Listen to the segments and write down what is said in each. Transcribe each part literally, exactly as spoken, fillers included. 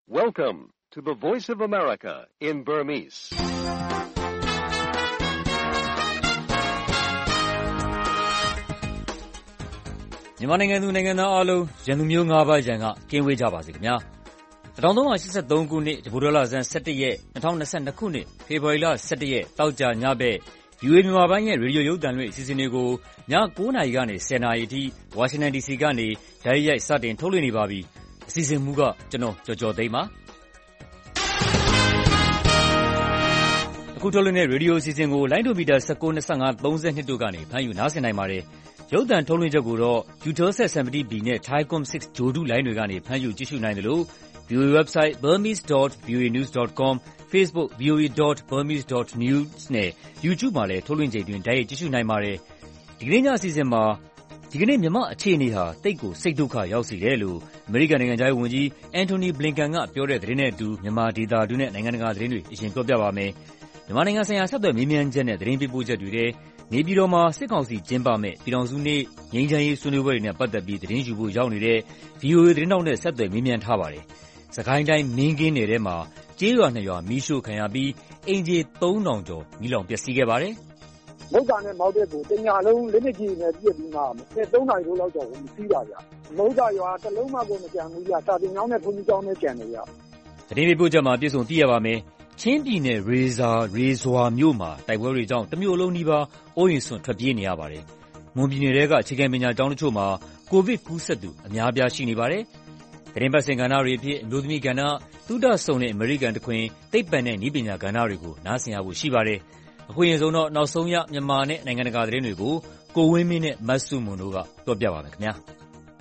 Welcome to the Voice of America in Burmese. ။မြန်မာနိုင်ငံသူနိုင်ငံသားအားလုံးရန်သူမျိုးငါးပါးရန်ကကင်းဝေးကြပါစေခင်ဗျာ။၁၃၈၃ခုနှစ်တဘူဒေါ်လာဇန်၁၁ရက်၂၀၂၂ခုနှစ်ဖေဖော်ဝါရီလ၁၁ရက်တောက်ကြညဘက် ဗီအိုအေ မြန်မာပိုင်းရဲ့ရေဒီယိုရုပ်သံလွှင့်အစီအစဉ်တွေကိုည၉နာရီကနေ၁၀နာရီအထိဝါရှင်တန်ဒီစီကနေတိုက်ရိုက်စတင်ထုတ်လွှင့်နေပါပြီ။အစီအစဉ်မူကကျွန်တော်ကျော်ကျော်သိန်းပါ။အခုထုတ်လွှင့်တဲ့ရေဒီယိုအစီအစဉ်ကိုလိုင်းဒိုမီတာ၁၉၊၂၅၊၃၂တို့ကနေဖမ်းယူနားဆင်နိုင်ပါတယ်။ရုပ်သံထုတ်လွှင့်ချက်ကိုတော့ Eutelsat seventy B နဲ့ Thaicom six ဂြိုဟ်တုလိုင်းတွေကနေဖမ်းယူကြည့်ရှုနိုင်သလို ဗီအိုအေ website burmese dot v o a news dot com, Facebook v o a dot burmese dot news နဲ့ YouTube မှာလည်းထုတ်လွှင့်ချိန်တွင်တိုက်ရိုက်ကြည့်ရှုနိုင်ပါတယ်။ဒီကနေ့ညအစီအစဉ်မှာဒီကနေ့မြန်မာအခြေအနေဟာတိတ်ကိုစိတ်ဒုက္ခရောက်စေတယ်လို့အမေရိကန်နိုင်ငံခြားရေးဝန်ကြီး Antony Blinken ကပြောတဲ့သတင်းနဲ့အတူမြန်မာဒေသတွင်းနဲ့နိုင်ငံတကာသတင်းတွေအရင်ပြောပြပါမယ်။မြန်မာနိုင်ငံဆိုင်ရာဆက်သွယ်မေးမြန်းချက်နဲ့သတင်းပေးပို့ချက်တွေထဲနေပြည်တော်မှာစစ်ကောင်စီကျင်းပမဲ့ပြည်ထောင်စုနေ့ငြိမ်းချမ်းရေးဆွေးနွေးပွဲတွေနဲ့ပတ်သက်ပြီးသတင်းယူဖို့ရောက်နေတဲ့ ဗီအိုအေ သတင်းတောက်နဲ့ဆက်သွယ်မေးမြန်းထားပါတယ်။စကိုင်းတိုင်းမင်းကင်းနယ်ထဲမှာကျေးရွာနှစ်ရွာမီးရှို့ခံရပြီးအိမ်ခြေသုံးထောင်ကျော်မီးလောင်ပျက်စီးခဲ့ပါတယ်။မုတ်တာနဲ့မောက်တဲ့ကိုတညာလုံးလက်နက်ကြီးနဲ့ပြစ်ပြီးမှသုံးနာရီလောက်တော့ဝင်စီးပါဗျ။မုတ်တာရွာတစ်လုံးမှကိုမကြံဘူးဗျ။စာတင်ကျောင်းနဲ့ဘုန်းကြီးကျောင်းနဲ့ကြံနေရ။သတင်းပေးပို့ချက်မှာပြည့်စုံသိရပါမယ်။ချင်းပြည်နယ်ရေစာရေဇွာမြို့မှာတိုက်ပွဲတွေကြောင့်တမြို့လုံးနီးပါးအိုးအိမ်စွန့်ထွက်ပြေးနေရပါတယ်။မွန်ပြည်နယ်ထဲကအခြေခံပညာကျောင်းတချို့မှာကိုဗစ်ကူးစက်သူအများအပြားရှိနေပါတယ်။သတင်းပတ်စဉ်ကဏ္ဍတွေအဖြစ်အမျိုးသမီးကဏ္ဍ၊သုဒစုံနဲ့အမေရိကန်တခွင်၊သိပ္ပံနဲ့နည်းပညာကဏ္ဍတွေကိုနားဆင်ရဖို့ရှိပါတယ်။အခုရင်ဆုံးတော့နောက်ဆုံးရမြန်မာနဲ့နိုင်ငံတကာသတင်းတွေကိုကိုဝင်းမင်းနဲ့မဆုမွန်တို့ကပြောပြပါမယ်ခင်ဗျာ။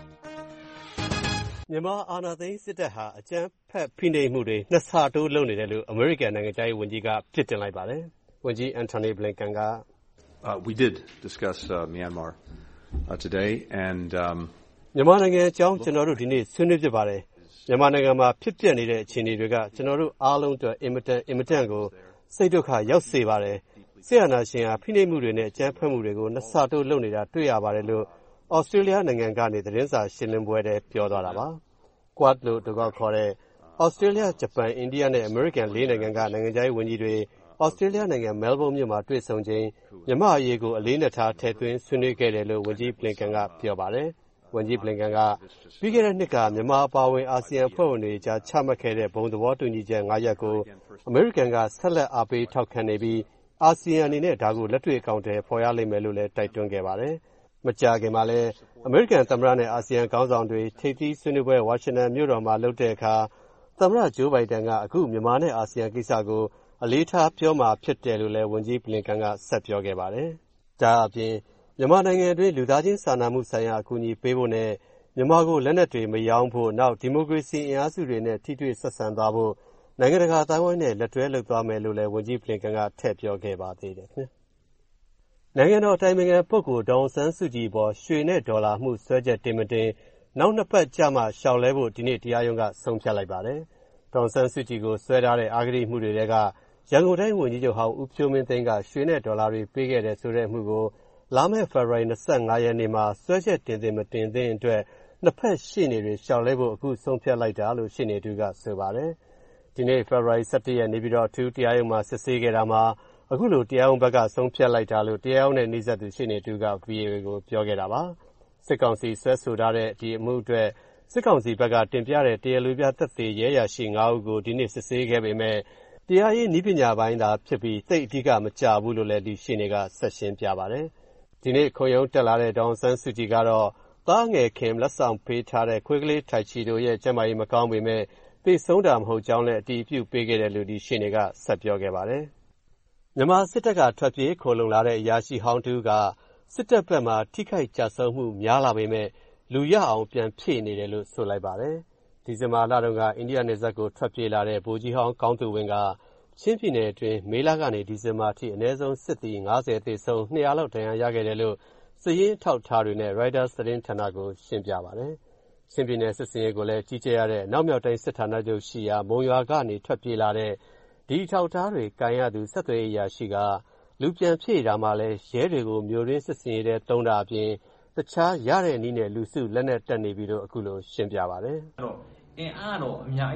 မြန်မာအာဏာသိမ်းစစ်တပ်ဟာအကြမ်းဖက်ဖိနှိပ်မှုတွေနှစ်ဆတိုးလုပ်နေတယ်လို့အမေရိကန်နိုင်ငံခြားရေးဝန်ကြီးကပြစ်တင်လိုက်ပါတယ်။ဝန်ကြီး Antony Blinken က Uh, we did discuss uh, Myanmar uh, today, and um, မြန်မာနိုင်ငံအကြောင်းကျွန်တော်တို့ဒီနေ့ဆွေးနွေးဖြစ်ပါတယ်။မြန်မာနိုင်ငံမှာဖြစ်ပျက်နေတဲ့အခြေအနေတွေကကျွန်တော်တို့အားလုံးအတွက်အင်မတန်အင်မတန်ကိုစိတ်ဒုက္ခရောက်စေပါတယ်။ဆရာနာရှင်ဟာဖိနှိပ်မှုတွေနဲ့အကြမ်းဖက်မှုတွေကိုနှစ်ဆတိုးလုပ်နေတာတွေ့ရပါတယ်လို့ဩစတြေးလျနိုင်ငံကနေသတင်းစာရှင်းလင်းပွဲထဲပြောသွားတာပါ။ Quad လို့တကောက်ခေါ်တဲ့ဩစတြေးလျ၊ဂျပန်၊အိန္ဒိယနဲ့အမေရိကန်လေးနိုင်ငံကနိုင်ငံခြားရေးဝန်ကြီးတွေဩစတြေးလျနိုင်ငံမဲလ်ဘုန်းမြို့မှာတွေ့ဆုံချိန်မြန်မာအရေးကိုအလေးနက်ထားထည့်သွင်းဆွေးနွေးခဲ့တယ်လို့ဝန်ကြီး Blinken ကပြောပါတယ်။ဝန်ကြီး Blinken ကပြီးခဲ့တဲ့နှစ်ကမြန်မာအပါအဝင်အာဆီယံအဖွဲ့ဝင်တွေကြားချမှတ်ခဲ့တဲ့ဘုံသဘောတူညီချက်၅ရပ်ကိုအမေရိကန်ကဆက်လက်အားပေးထောက်ခံနေပြီးအာဆီယံအနေနဲ့ဒါကိုလက်တွေ့အကောင်အထည်ဖော်ရလိမ့်မယ်လို့လည်းတိုက်တွန်းခဲ့ပါတယ်။မကြာခင်မှာလည်းအမေရိကန်သမ္မတနဲ့အာဆီယံခေါင်းဆောင်တွေထိပ်သီးဆွေးနွေးပွဲဝါရှင်တန်မြို့တော်မှာလုပ်တဲ့အခါသမ္မတဂျိုးဘိုင်ဒန်ကအခုမြန်မာနဲ့အာဆီယံကိစ္စကိုအလေးထားပြောမှာဖြစ်တယ်လို့လည်းဝန်ကြီး Blinken ကဆက်ပြောခဲ့ပါတယ်။ဒါအပြင်မြန်မာနိုင်ငံအတွင်းလူသားချင်းစာနာမှုဆိုင်ရာအကူအညီပေးဖို့နဲ့မြန်မာကိုလက်နက်တွေမရောင်းဖို့နောက်ဒီမိုကရေစီအင်အားစုတွေနဲ့ထိတွေ့ဆက်ဆံသွားဖို့နိုင်ငံတကာအသိုင်းအဝိုင်းနဲ့လက်တွဲလုပ်သွားမယ်လို့လည်းဝန်ကြီး Blinken ကထည့်ပြောခဲ့ပါသေးတယ်ခင်ဗျ။နိုင်ငံတော်အတိုင်ပင်ခံပုဂ္ဂိုလ်ဒေါ်အောင်ဆန်းစုကြည်ပေါ်ရွှေနဲ့ဒေါ်လာမှုစွဲချက်တင်မတင်နောက်နှစ်ပတ်ကြာမှရှောင်လဲဖို့ဒီနေ့တရားရုံးကဆုံးဖြတ်လိုက်ပါတယ်။ဒေါ်အောင်ဆန်းစုကြည်ကိုစွဲထားတဲ့အဂတိမှုတွေထဲကရန်ကုန်တိုင်းဝန်ကြီးချုပ်ဟောင်းဦးဖြိုးမင်းသိန်းကရွှေနဲ့ဒေါ်လာတွေပေးခဲ့တယ်ဆိုတဲ့အမှုကိုလာမယ့်ဖေဖော်ဝါရီ၂၅ရက်နေ့မှာစွဲချက်တင်သင့်မတင်သင့်အတွက်နှစ်ဖက်ရှေ့နေတွေရှောင်လဲဖို့အခုဆုံးဖြတ်လိုက်တာလို့ရှေ့နေတူကဆိုပါတယ်။ဒီနေ့ဖေဖော်ဝါရီ၁၁ရက်နေပြည်တော်အထူးတရားရုံးမှာစစ်ဆေးခဲ့တာမှာအခုလိုတရားရုံးဘက်ကဆုံးဖြတ်လိုက်တာလို့တရားရုံးနဲ့နှိစက်သူရှေ့နေတူက ဗွီအိုအေကိုပြောခဲ့တာပါ။စစ်ကောင်စီဆွဲဆိုထားတဲ့ဒီအမှုအတွက်စစ်ကောင်စီဘက်ကတင်ပြတဲ့တရားလိုပြသက်သေရဲရရှိ၅ဦးကိုဒီနေ့စစ်ဆေးခဲ့ပေမဲ့တရားရေးနည်းပညာပိုင်းသာဖြစ်ပြီးသိအဓိကမကျဘူးလို့လည်းဒီရှင်းနေကဆက်ရှင်းပြပါတယ်။ဒီနေ့ခုံရုံးတက်လာတဲ့ဒေါ်အောင်ဆန်းစုကြည်ကတော့သားငယ်ခင်လက်ဆောင်ပေးထားတဲ့ခွေးကလေးထိုက်ချီတို့ရဲ့ကျန်းမာရေးမကောင်းပေမဲ့သိဆုံးတာမဟုတ်ကြောင်းလည်းအတည်ပြုပေးခဲ့တယ်လို့ဒီရှင်းနေကဆက်ပြောခဲ့ပါတယ်။မြန်မာစစ်တပ်ကထွက်ပြေးခိုလုံလာတဲ့အရာရှိဟောင်းတူကစစ်တပ်ဘက်မှာထိခိုက်ကြဆုံးမှုများလာပေမဲ့လူရအောင်ပြန်ဖြည့်နေတယ်လို့ဆိုလိုက်ပါတယ်။ဒီဇင်ဘာလတုန်းကအိန္ဒိယနယ်စပ်ကိုထွက်ပြေးလာတဲ့ဗိုလ်ကြီးဟောင်းကောင်းသူဝင်းကချင်းပြည်နယ်အတွင်းမေလကနေဒီဇင်ဘာထိအနည်းဆုံးစစ်သည်၅၀သေဆုံး၂၀၀လောက်ဒဏ်ရာရခဲ့တယ်လို့စည်ရင်းထောက်ထားတွေနဲ့ Reuters သတင်းဌာနကိုရှင်းပြပါတယ်။ချင်းပြည်နယ်စစ်စင်ရေးကိုလည်းကြီးကြပ်ရတဲ့နောက်မြောက်တိုင်းစစ်ဌာနချုပ်ရှိရာမုံရွာကနေထွက်ပြေးလာတဲ့ဒီထောက်ထားတွေကန်ရသူဆက်သွယ်ရေးရာရှိကလူပြန်ဖြည့်တာမှလည်းရဲတွေကိုမျိုးရင်းစစ်စင်ရေးတဲ့တုံးတာအပြင်တခြားရတဲ့နည်းနဲ့လူစုလက်နက်တက်နေပြီးတော့အခုလိုရှင်းပြပါတယ်။အဲ့တော့အင်အားတော့အများကြီး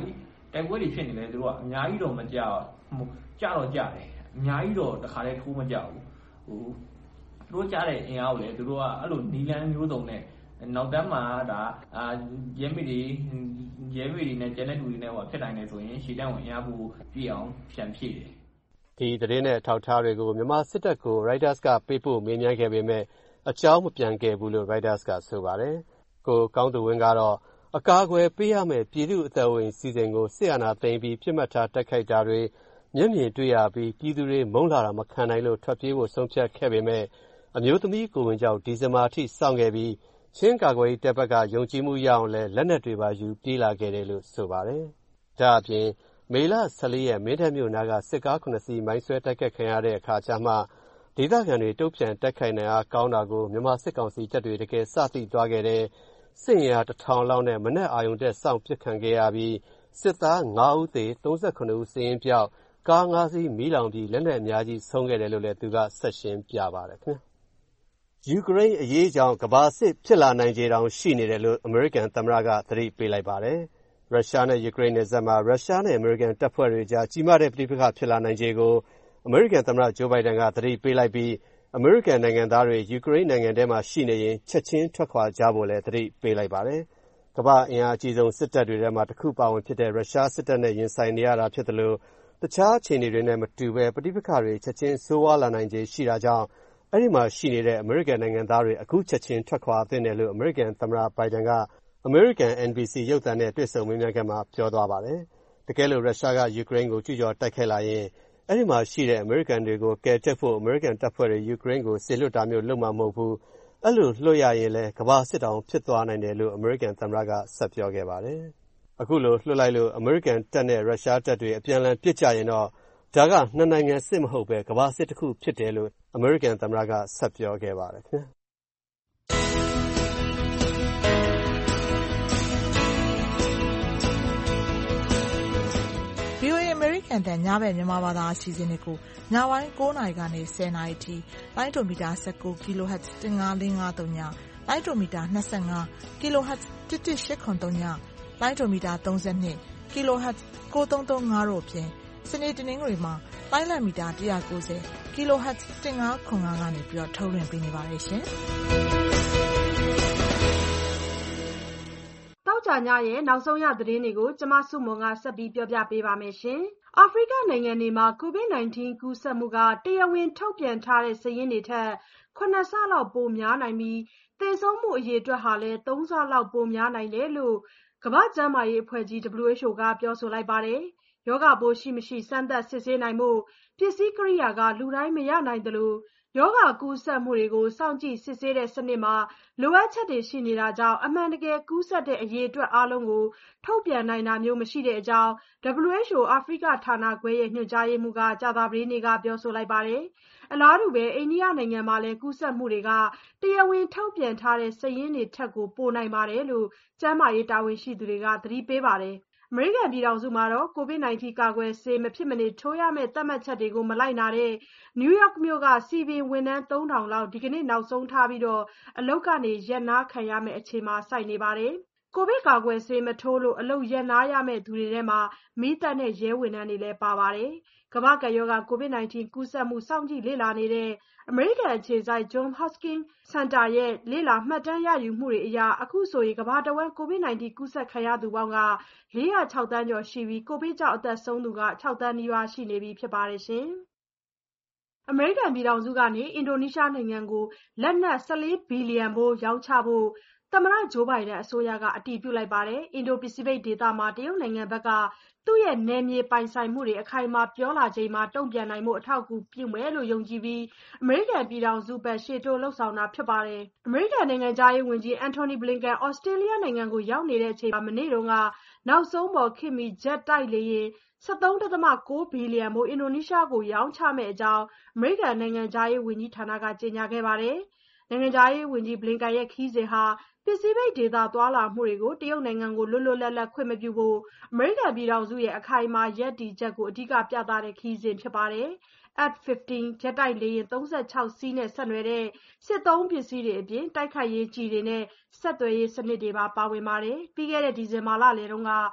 တိုက်ပွဲတွေဖြစ်နေလဲသူတို့ကအများကြီးတော့မကြောက်ကြတော့ကြတယ်အများကြီးတော့တခါတည်းထိုးမကြောက်ဘူးဟိုသူတို့ကြားတဲ့အင်အားကိုလည်းသူတို့ကအဲ့လိုနီလန်းမျိုးစုံနဲ့နောက်တန်းမှာဒါအာရဲမိတွေရဲမိတွေနဲ့ကျန်တဲ့လူတွေနဲ့ဟောဖြစ်နိုင်တယ်ဆိုရင်ရှေ့တန်းဝင်အင်အားကိုပြည့်အောင်ဖြန့်ဖြည့်တယ်ဒီသတင်းနဲ့ထောက်ထားတွေကိုမြန်မာစစ်တပ်ကို Reuters ကပေးပို့မေးမြန်းခဲ့ပေမဲ့အကြောင်းမပြန်ခဲ့ဘူးလို့ Reuters ကဆိုပါတယ်ကိုကောင်းသူဝင်းကတော့အကာအကွယ်ပေးရမယ့်ပြည်သူအသက်ဝင်စီစဉ်ကိုစစ်အာဏာသိမ်းပြီးပြစ်မှတ်ထားတိုက်ခိုက်တာတွေမျက်မြင်တွေ့ရပြီးပြည်သူတွေမုန်းလာတာမခံနိုင်လို့ထွက်ပြေးဖို့ဆုံးဖြတ်ခဲ့ပေမဲ့အမျိုးသမီးကိုဝင်ကြောင့်ဒီဇင်ဘာအထိစောင့်ခဲ့ပြီးချင်းကာကွယ်ရေးတပ်ဘက်ကယုံကြည်မှုရအောင်လဲလက်နက်တွေပါယူပြေးလာခဲ့တယ်လို့ဆိုပါတယ်ဒါအပြင်မေလဆယ်လေးရက်မင်းတပ်မြို့နာကစစ်ကားခုနှစ်စီးမိုင်းဆွဲတိုက်ခတ်ခံရတဲ့အခါကျမှဒေသခံတွေတုံ့ပြန်တိုက်ခိုက်နိုင်အားကောင်းတာကိုမြန်မာစစ်ကောင်စီတပ်တွေတကယ်စသိသွားခဲ့တဲ့စစ်ရင်အားတစ်ထောင်လောက်နဲ့မနက်အာရုံတက်စောင့်ပစ်ခံခဲ့ရပြီးစစ်သားငါးဦးသေသုံးခုဦးစီးရင်ပြောက်ကားငါးစီးမီးလောင်ပြီးလက်နက်အများကြီးဆုံးခဲ့တယ်လို့လည်းသူကဆက်ရှင်းပြပါတယ်ခင်ဗျာယူကရိန်းအရေးကြောင့်ကမ္ဘာစစ်ဖြစ်လာနိုင်ခြေတောင်ရှိနေတယ်လို့အမေရိကန်သမ္မတကသတိပေးလိုက်ပါတယ်ရုရှားနဲ့ယူကရိန်းနယ်စပ်မှာရုရှားနဲ့အမေရိကန်တပ်ဖွဲ့တွေကြားကြီးမားတဲ့ပဋိပက္ခဖြစ်လာနိုင်ခြေကိုအမေရိကန်သမ္မတဂျိုးဘိုင်ဒန်ကသတိပေးလိုက်ပြီးအမေရိကန်နိုင်ငံသားတွေယူကရိန်းနိုင်ငံထဲမှာရှိနေရင်ချက်ချင်းထွက်ခွာကြဖို့လည်းသတိပေးလိုက်ပါတယ်။ကမ္ဘာအင်အားအကြီးဆုံးစစ်တပ်တွေထဲမှာတစ်ခုပါဝင်ဖြစ်တဲ့ရုရှားစစ်တပ်နဲ့ရင်ဆိုင်နေရတာဖြစ်တယ်လို့တခြားအခြေအနေတွေနဲ့မတူဘဲပဋိပက္ခတွေချက်ချင်းဆိုးဝါးလာနိုင်ခြေရှိတာကြောင့်အဲ့ဒီမှာရှိနေတဲ့အမေရိကန်နိုင်ငံသားတွေအခုချက်ချင်းထွက်ခွာသင့်တယ်လို့အမေရိကန်သမ္မတဘိုင်ဒန်ကအမေရိကန် N B C ရုပ်သံနဲ့တွေ့ဆုံမေးမြန်းခန်းမှာပြောသွားပါတယ်။တကယ်လို့ရုရှားကယူကရိန်းကိုကျူးကျော်တိုက်ခိုက်လာရင်အဲ့ဒီမှာရှိတဲ့အမေရိကန်တွေကိုကယ်တက်ဖို့အမေရိကန်တပ်ဖွဲ့တွေယူကရိန်းကိုဆေလွတ်တာမျိုးလုပ်မှာမဟုတ်ဘူး။အဲ့လိုလွှတ်ရရင်လည်းကမ္ဘာစစ်တောင်ဖြစ်သွားနိုင်တယ်လို့အမေရိကန်သမ္မတကဆက်ပြောခဲ့ပါတယ်။အခုလိုလွှတ်လိုက်လို့အမေရိကန်တပ်နဲ့ရုရှားတပ်တွေအပြန်အလှန်ပစ်ကြရင်တော့ဒါကနှစ်နိုင်ငံစစ်မဟုတ်ပဲကမ္ဘာစစ်တစ်ခုဖြစ်တယ်လို့အမေရိကန်သမ္မတကဆက်ပြောခဲ့ပါတယ်ခင်ဗျာ။ဗွီအိုအေ American တန်ညဘက်မြန်မာဘာသာအစီအစဉ်တွေကိုညပိုင်း၉နာရီကနေ၁၀နာရီထိလိုင်းဒိုမီတာ၁၉ kHz ၁၅၄၅၃ညလိုင်းဒိုမီတာ၂၅ kHz ၁၁၈၇၃ညလိုင်းဒိုမီတာ၃၂ kHz ၉၃၃၅တို့အပြင်စနေတနင်္ဂနွေမှာလိုင်းလံမီတာ၁၉၀ kHz ၁၅၇၅ကနေပြီးတော့ထုတ်လွှင့်ပေးနေပါတယ်ရှင်တောက်ကြညရဲ့နောက်ဆုံးရသတင်းတွေကိုကျမစုမွန်ကဆက်ပြီးပြောပြပေးပါမယ်ရှင်။အာဖရိကနိုင်ငံတွေမှာ ကိုဗစ် ၁၉ ကူးစက်မှုကတရားဝင်ထုတ်ပြန်ထားတဲ့စာရင်းတွေထက်ခုနှစ်ဆလောက်ပိုများနိုင်ပြီးသေဆုံးမှုအရေအတွက်ဟာလည်းသုံးဆလောက်ပိုများနိုင်တယ်လို့ကမ္ဘာ့ကျန်းမာရေးအဖွဲ့ကြီး W H O ကပြောဆိုလိုက်ပါတယ်။ယောဂပိုးရှိမရှိစမ်းသပ်စစ်ဆေးနိုင်မှုပစ္စည်းကိရိယာကလူတိုင်းမရနိုင်သလိုယောဂကူးစက်မှုတွေကိုစောင့်ကြည့်စစ်ဆေးတဲ့စနစ်မှာလိုအပ်ချက်တွေရှိနေတာကြောင့်အမှန်တကယ်ကူးစက်တဲ့အရေးအတွက်အားလုံးကိုထုတ်ပြန်နိုင်တာမျိုးမရှိတဲ့အကြောင်း W H O အာဖရိကဌာနခွဲရဲ့ညွှန်ကြားရေးမှူးကကြာသပတေးနေ့ကပြောဆိုလိုက်ပါတယ်။အလားတူပဲအိန္ဒိယနိုင်ငံမှာလည်းကူးစက်မှုတွေကတရားဝင်ထုတ်ပြန်ထားတဲ့စာရင်းတွေထက်ကိုပိုနိုင်ပါတယ်လို့ကျန်းမာရေးတာဝန်ရှိသူတွေကသတိပေးပါတယ်။အမေရိကန်ပြည်ထောင်စုမှာတော့ကိုဗစ် ၁၉ ကာကွယ်ဆေးမဖြစ်မနေထိုးရမယ့်သတ်မှတ်ချက်တွေကိုမလိုက်နာတဲ့နယူးယောက်မြို့ကစီပင်ဝန်ထမ်းသုံးထောင်လောက်ဒီကနေ့နောက်ဆုံးထားပြီးတော့အလုပ်ကနေရပ်နားခံရမယ့်အခြေမှာစိုက်နေပါတယ်။ကိုဗစ်ကာကွယ်ဆေးမထိုးလို့အလုပ်ရပ်နားရမယ့်သူတွေထဲမှာမီးသတ်နဲ့ရဲဝန်ထမ်းတွေလည်းပါပါတယ်။ကမ္ဘာ့ကပ်ရောဂါကိုဗစ် ၁၉ ကူးစက်မှုစောင့်ကြည့်လေ့လာနေတဲ့အမေရိကန်အခြေစိုက် Johns Hopkins Center ရဲ့လေ့လာမှတ်တမ်းရယူမှုတွေအရအခုဆိုရင်ကမ္ဘာတဝန်းကိုဗစ် ၁၉ ကူးစက်ခံရသူပေါင်းကလေးရာ၆သန်းကျော်ရှိပြီးကိုဗစ်ကြောင့်အသက်ဆုံးသူက၆သန်းနီးပါးရှိနေပြီဖြစ်ပါတယ်ရှင်။အမေရိကန်ပြည်ထောင်စုကနေအင်ဒိုနီးရှားနိုင်ငံကိုလက်နက်၁၄ဘီလီယံဖိုးရောင်းချဖို့သမ္မတဂျိုးဘိုင်ဒန်အစိုးရကအတည်ပြုလိုက်ပါတယ်။အင်ဒိုပစိဖိတ်ဒေသမှာတရုတ်နိုင်ငံဘက်ကသူ့ရဲ့နယ်မြေပိုင်ဆိုင်မှုတွေအခိုင်အမာပြောလာချိန်မှာတုံ့ပြန်နိုင်မှုအထောက်အကူပြုမယ်လို့ယုံကြည်ပြီးအမေရိကန်ပြည်ထောင်စုဘက်ရှေ့တိုးလှုပ်ဆောင်တာဖြစ်ပါတယ်။အမေရိကန်နိုင်ငံသားရေးဝန်ကြီးအန်တိုနီဘလင်ကန်ဩစတြေးလျနိုင်ငံကိုရောက်နေတဲ့အချိန်မှာမနေ့တုန်းကနောက်ဆုံးပေါ်ခေတ်မီဂျက်တိုက်လေယာဉ်၁၃ဒသမ၉ဘီလီယံမိုးအင်ဒိုနီးရှားကိုရောင်းချမယ့်အကြောင်းအမေရိကန်နိုင်ငံသားရေးဝန်ကြီးဌာနကကြေညာခဲ့ပါတယ်။နိုင်ငံသားရေးဝန်ကြီးဘလင်ကန်ရဲ့ခီးစဉ်ဟာပစိဖိတ်ဒေသသွားလာမှုတွေကိုတရုတ်နိုင်ငံကိုလွတ်လွတ်လပ်လပ်ခွင့်မပြုဖို့အမေရိကန်ပြည်ထောင်စုရဲ့အခိုင်အမာရပ်တည်ချက်ကိုအဓိကပြသတဲ့ခီးစဉ်ဖြစ်ပါတယ်။ F ၁၅ ဂျက်တိုက်လေယာဉ်၃၆စီးနဲ့ဆက်နွယ်တဲ့စစ်သုံးပစ္စည်းတွေအပြင်တိုက်ခိုက်ရေးကျည်တွေနဲ့ဆက်သွယ်ရေးစနစ်တွေပါပါဝင်ပါတယ်။ပြီးခဲ့တဲ့ဒီဇင်ဘာလလယ်တုန်းက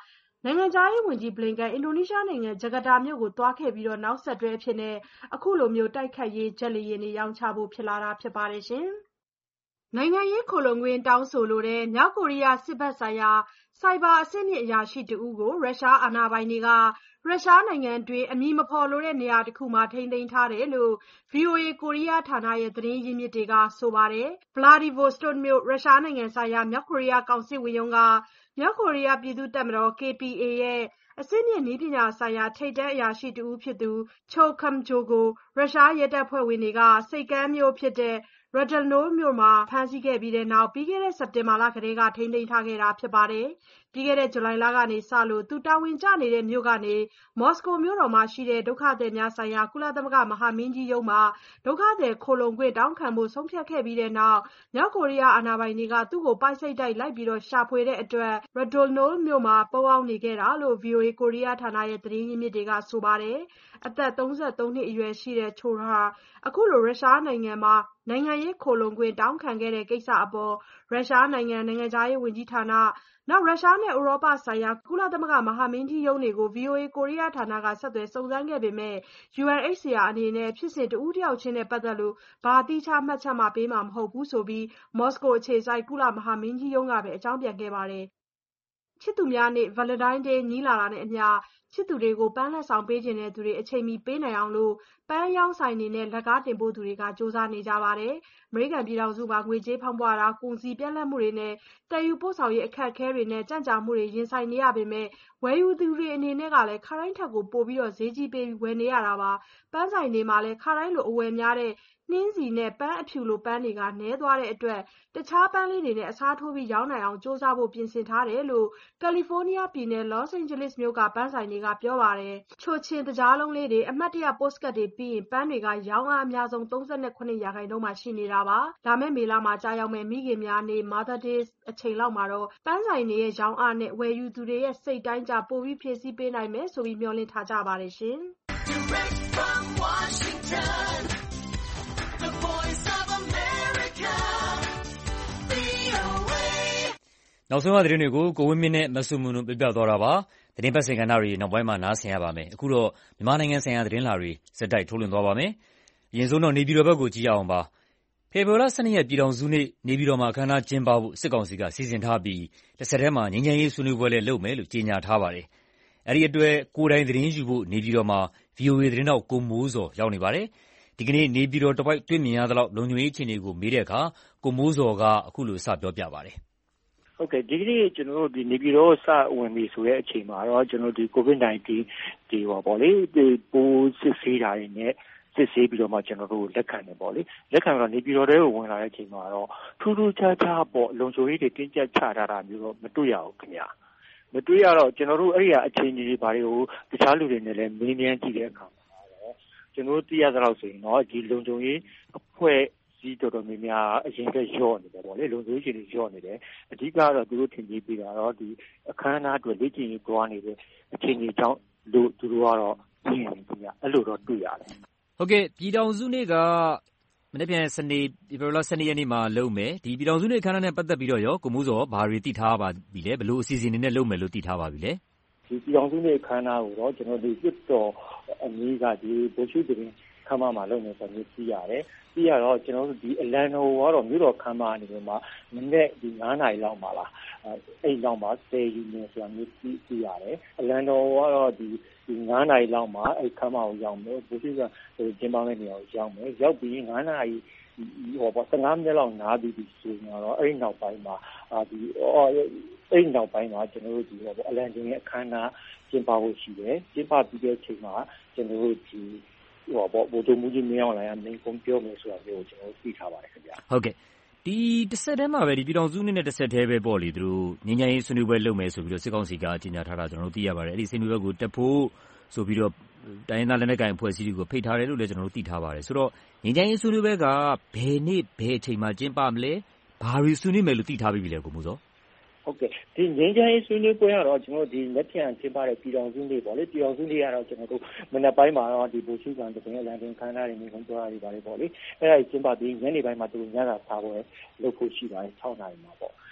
နိုင်ငံခြားရေးဝန်ကြီးဘလင်ကန်အင်ဒိုနီးရှားနိုင်ငံဂျကာတာမြို့ကိုသွားခဲ့ပြီးနောက်ဆက်တွဲအဖြစ်အခုလိုမျိုးတိုက်ခိုက်ရေးဂျက်လေယာဉ်တွေရောင်းချဖို့ဖြစ်လာတာဖြစ်ပါတယ်ရှင်။နိုင်ငံရေးခိုလှုံခွင့်တောင်းဆိုလိုတဲ့မြောက်ကိုရီးယားစစ်ဘက်ဆိုင်ရာဆိုက်ဘာအဆင့်မြင့်အရာရှိတဦးကိုရုရှားအာဏာပိုင်တွေကရုရှားနိုင်ငံတွင်းအမည်မဖော်လိုတဲ့နေရာတစ်ခုမှာထိန်းသိမ်းထားတယ်လို့ ဗွီအိုအေ ကိုရီးယားဌာနရဲ့သတင်းရင်းမြစ်တွေကဆိုပါတယ်။ ဗလာဒီဗိုစတိုမြို့ရုရှားနိုင်ငံဆိုင်ရာမြောက်ကိုရီးယားကောင်စစ်ဝန်ရုံးကမြောက်ကိုရီးယားပြည်သူ့တပ်မတော် ကေ ပီ အေ ရဲ့အဆင့်မြင့်နည်းပညာဆိုင်ရာထိပ်တန်းအရာရှိတဦးဖြစ်သူ ချိုခမ်ဂျိုကိုရုရှားရဲတပ်ဖွဲ့ဝင်တွေကဆိပ်ကမ်းမြို့ဖြစ်တဲ့Radovno မြို့မှာဖမ်းဆီးခဲ့ပြီးနောက်ပြီးခဲ့တဲ့စက်တင်ဘာလကတည်းကထိန်းသိမ်းထားခဲ့တာဖြစ်ပါတယ်။ပြီးခဲ့တဲ့ဇူလိုင်လကနေစလို့သူတာဝန်ကျနေတဲ့မြို့ကနေမော်စကိုမြို့တော်မှာရှိတဲ့ဒုက္ခသည်များဆိုင်ရာကုလသမဂ္ဂမဟာမင်းကြီးရုံးမှာဒုက္ခသည်ခိုလှုံခွင့်တောင်းခံဖို့ဆုံးဖြတ်ခဲ့ပြီးနောက်မြောက်ကိုရီးယားအာဏာပိုင်တွေကသူ့ကိုပိုက်စိတ်တိုက်လိုက်ပြီးရှာဖွေတဲ့အတွက်Radovno မြို့မှာပုန်းအောင်းနေခဲ့တာလို့ ဗွီအိုအေ ကိုရီးယားဌာနရဲ့သတင်းရင်းမြစ်တွေကဆိုပါတယ်။အသက်သုံးဆယ့်သုံးနှစ်အရွယ်ရှိတဲ့ချိုဟာအခုလိုရုရှားနိုင်ငံမှာနိုင်ငံရေးခိုလှုံခွင့်တောင်းခံခဲ့တဲ့ကိစ္စအပေါ်ရုရှားနိုင်ငံနိုင်ငံခြားရေးဝန်ကြီးဌာနနောက်ရုရှားနဲ့ဥရောပဆိုင်ရာကုလသမဂ္ဂမဟာမင်းကြီးရုံးတွေကို ဗွီအိုအေ ကိုရီးယားဌာနကဆက်သွယ်စုံစမ်းခဲ့ပေမဲ့ ယူအန်အိတ်စီအာအနေနဲ့ဖြစ်စဉ်တဦးတယောက်ချင်းနဲ့ပတ်သက်လို့ဘာသီးခြားမှတ်ချက်မှပေးမှာမဟုတ်ဘူးဆိုပြီးမော်စကိုအခြေစိုက်ကုလမဟာမင်းကြီးရုံးကပဲအကြောင်းပြန်ခဲ့ပါတယ်။ချစ်သူများနေ့ Valentine Day နီးလာတာနဲ့အမျှချစ်သူတွေကိုပန်းလက်ဆောင်ပေးချင်တဲ့သူတွေအချိန်မီပေးနိုင်အောင်လို့ပန်းရောင်းဆိုင်တွေနဲ့လက်ကားတင်ပို့သူတွေကစူးစမ်းနေကြပါတယ်။အမေရိကန်ပြည်ထောင်စုမှာငွေကြေးဖောင်းပွတာကုန်စည်ပြတ်လတ်မှုတွေနဲ့တည်ယူပို့ဆောင်ရေးအခက်အခဲတွေနဲ့ကြန့်ကြာမှုတွေရင်ဆိုင်နေရပေမဲ့ဝယ်ယူသူတွေအနေနဲ့ကလည်းခါတိုင်းထက်ကိုပိုပြီးဈေးကြီးပေးပြီးဝယ်နေရတာပါ။ပန်းဆိုင်တွေမှာလည်းခါတိုင်းလိုအဝယ်များတဲ့နှင်းစီနဲ့ပန်းအဖြူလိုပန်းတွေကနည်းသွားတဲ့အတွက်တခြားပန်းလေးတွေနဲ့အစားထိုးပြီးရောင်းနိုင်အောင်စူးစမ်းဖို့ပြင်ဆင်ထားတယ်လို့ကယ်လီဖိုးနီးယားပြည်နယ်လော့စ်အိန်ဂျလိစ်မြို့ကပန်းဆိုင်တွေကပြောပါတယ်။ချိုချင်တကြားလုံးလေးတွေအမှတ်တရပို့စကတ်တွေပြီးရင်ပန်းတွေကရောင်းအားအများဆုံးသုံးဆယ့်ခုနှစ်ရာခိုင်နှုန်းမှာရှိနေတာပါ။လာမယ့်မေလမှာကြာရောက်မယ့်မိခင်များနေ့ Mother Day အချိန်လောက်မှာတော့ပန်းဆိုင်တွေရဲ့ရောင်းအားနဲ့ဝယ်ယူသူတွေရဲ့စိတ်တိုင်းကျပိုပြီးဖြည့်ဆည်းပေးနိုင်မယ်ဆိုပြီးမျှော်လင့်ထားကြပါတယ်ရှင်။ The Voice of America နောက်ဆုံးရသတင်းတွေကိုကိုဝင်းမင်းနဲ့မဆုမွန်တို့ပြပြသွားတာပါ။သတင်းပတ်စင်ကဏ္ဍတွေနောက်ပိုင်းမှာနားဆင်ရပါမယ်။အခုတော့မြန်မာနိုင်ငံဆိုင်ရာသတင်းလာတွေစက်တိုက်ထုတ်လွှင့်သွားပါမယ်။အရင်ဆုံးတော့နေပြည်တော်ဘက်ကိုကြည့်ရအောင်ပါ။ဖေဖော်ဝါရီလ၁၂ရက်ပြည်ထောင်စုနေ့နေပြည်တော်မှာအခမ်းအနားကျင်းပဖို့စစ်ကောင်စီကစီစဉ်ထားပြီးတစ်ဆက်တည်းမှာငြိမ်းချမ်းရေးဆွေးနွေးပွဲလည်းလုပ်မယ်လို့ကြေညာထားပါတယ်။အဲဒီအတွက်ကိုယ်တိုင်သတင်းယူဖို့နေပြည်တော်မှာ ဗွီအိုအေ သတင်းထောက်ကိုမိုးဇော်ရောက်နေပါတယ်။ဒီကနေ့နေပြည်တော်တဝိုက်တွေ့မြင်ရသလောက်လုံခြုံရေးအခြေအနေကိုမေးတဲ့အခါကိုမိုးဇော်ကအခုလိုစပြောပြပါတယ်။ဟုတ်ကဲ့ဒီကနေ့ကျွန်တော်တို့ဒီနေပြည်တော်စဝင်ပြီဆိုတဲ့အချိန်မှာတော့ကျွန်တော်ဒီ ကိုဗစ်နိုင်တီဒီဟောပေါ့လေဒီပိုးစစ်ဆေးတာတွေနဲ့စစ်ဆေးပြီးတော့မှကျွန်တော်တို့လက်ခံတယ်ပေါ့လေလက်ခံတော့နေပြည်တော်ထဲကိုဝင်လာတဲ့အချိန်မှာတော့ထူးထူးခြားခြားပေါ့လုံခြုံရေးတွေတင်းကျပ်ချထားတာမျိုးတော့မတွေ့ရဘူးခင်ဗျာမတွေ့ရတော့ကျွန်တော်တို့အဲ့ဒီအချိန်ကြီးတွေဘာတွေကိုတခြားလူတွေနဲ့လည်းမေးမြန်းကြည့်တဲ့အခါမှာတော့ကျွန်တော်တို့သိရသလောက်ဆိုရင်တော့ဒီလုံခြုံရေးအဖွဲ့စီတော်တော်များများအရင်ကရော့နေတယ်ပေါ့လေလုံခြုံရေးတွေရော့နေတယ်အဓိကတော့သူတို့ထင်ကြီးပြီးတာတော့ဒီအခမ်းအနားတွေလေ့ကျင့်ရေးတွားနေတဲ့အခြေအနေကြောင့်လို့သူတို့ကတော့ပြင်းနေကြအဲ့လိုတော့တွေ့ရတယ်ဟုတ်ကဲ့ပြည်ထောင်စုနေ့ကမနေ့ပြန်စနေဖေဖော်ဝါရီလ၁၂ရက်နေ့မှာလုပ်မယ်ဒီပြည်ထောင်စုနေ့အခမ်းအနားနဲ့ပတ်သက်ပြီးတော့ရောကိုမိုးစောဘာတွေသိထားပါပြီလဲဘယ်လိုအစီအစဉ်တွေနဲ့လုပ်မယ်လို့သိထားပါပြီလဲဒီပြည်ထောင်စုနေ့အခမ်းအနားကိုတော့ကျွန်တော်ဒီစစ်တော်အမီးကဒီဗိုလ်ချုပ်တင်ခမ်းမမှာလုပ်နေဆိုပြီးသိရတယ်ပြီးရတော့ကျွန်တော်တို့ဒီအလန်တော်ကတော့မြို့တော်ခမ်းမအနေနဲ့မှာမနေ့ဒီနင်းနာရီလောက်မှာလားအဲ့လောက်မှာစေယူနေဆိုတာမျိုးသိသိရတယ်အလန်တော်ကတော့ဒီဒီနင်းနာရီလောက်မှာအဲ့ခမ်းမကိုရောက်မယ်ဗိုလ်ချုပ်ကကျင်းပမယ့်နေရာကိုရောက်မယ်ရောက်ပြီးနင်းနာရီဟောပေါ့၁၅မိနစ်လောက်နားပြီးပြီးဆိုတော့အဲ့နောက်ပိုင်းမှာအာဒီအဲ့နောက်ပိုင်းမှာကျွန်တော်တို့ဒီဟောပေါ့အလန်တင်ရဲ့အခမ်းအနားကျင်းပဖို့ရှိတယ်ကျင်းပပြီးတဲ့အချိန်မှာကျွန်တော်တို့ဒီဟောပေါ့ဗိုလ်ချုပ်မှုကြီးမင်းအောင်လှိုင်ကမင်းကုန်းပြောမယ်ဆိုတာမျိုးကိုကျွန်တော်သိထားပါတယ်ခင်ဗျာဟုတ်ကဲ့ဒီတစ်ဆက်တည်းမှာပဲဒီပြည်တော်စုနေ့နဲ့တစ်ဆက်တည်းပဲပေါ့လေသူတို့ငញ្ញရေးဆွေးနွေးပွဲလုပ်မယ်ဆိုပြီးတော့စစ်ကောင်စီကကြေညာထားတာကျွန်တော်တို့သိရပါတယ်အဲ့ဒီဆွေးနွေးပွဲကိုတက်ဖို့ဆိုပြီးတော့တိုင်းရင်းသားလက်နက်ကိုင်အဖွဲ့အစည်းတွေကိုဖိတ်ထားတယ်လို့လည်းကျွန်တော်တို့သိထားပါတယ်ဆိုတော့ငញ្ញရေးဆွေးနွေးပွဲကဘယ်နေ့ဘယ်အချိန်မှာကျင်းပမလဲဘာတွေဆွေးနွေးမယ်လို့သိထားပြီးပြီလဲကိုမိုးစောဟုတ်ကဲ့ဒီငင်းချမ်းရေးဆွေးနွေးပွဲကတော့ကျွန်တော်ဒီလက်ဖြန့်ကျင်းပတဲ့ပြည်တော်စုနေ့ပေါ့လေပြည်တော်စုနေ့ကတော့ကျွန်တော်တို့မနက်ပိုင်းမှာတော့ဒီဘူရှိကံတပင်အလံတင်ခန်းသားတွေနေကုန်ကြွားရပါတယ်ပေါ့လေအဲ့ဒါကျင်းပပြီးညနေပိုင်းမှာသူညစာစားပွဲလုပ်ဖို့ရှိပါတယ်၆နာရီမှာပေါ့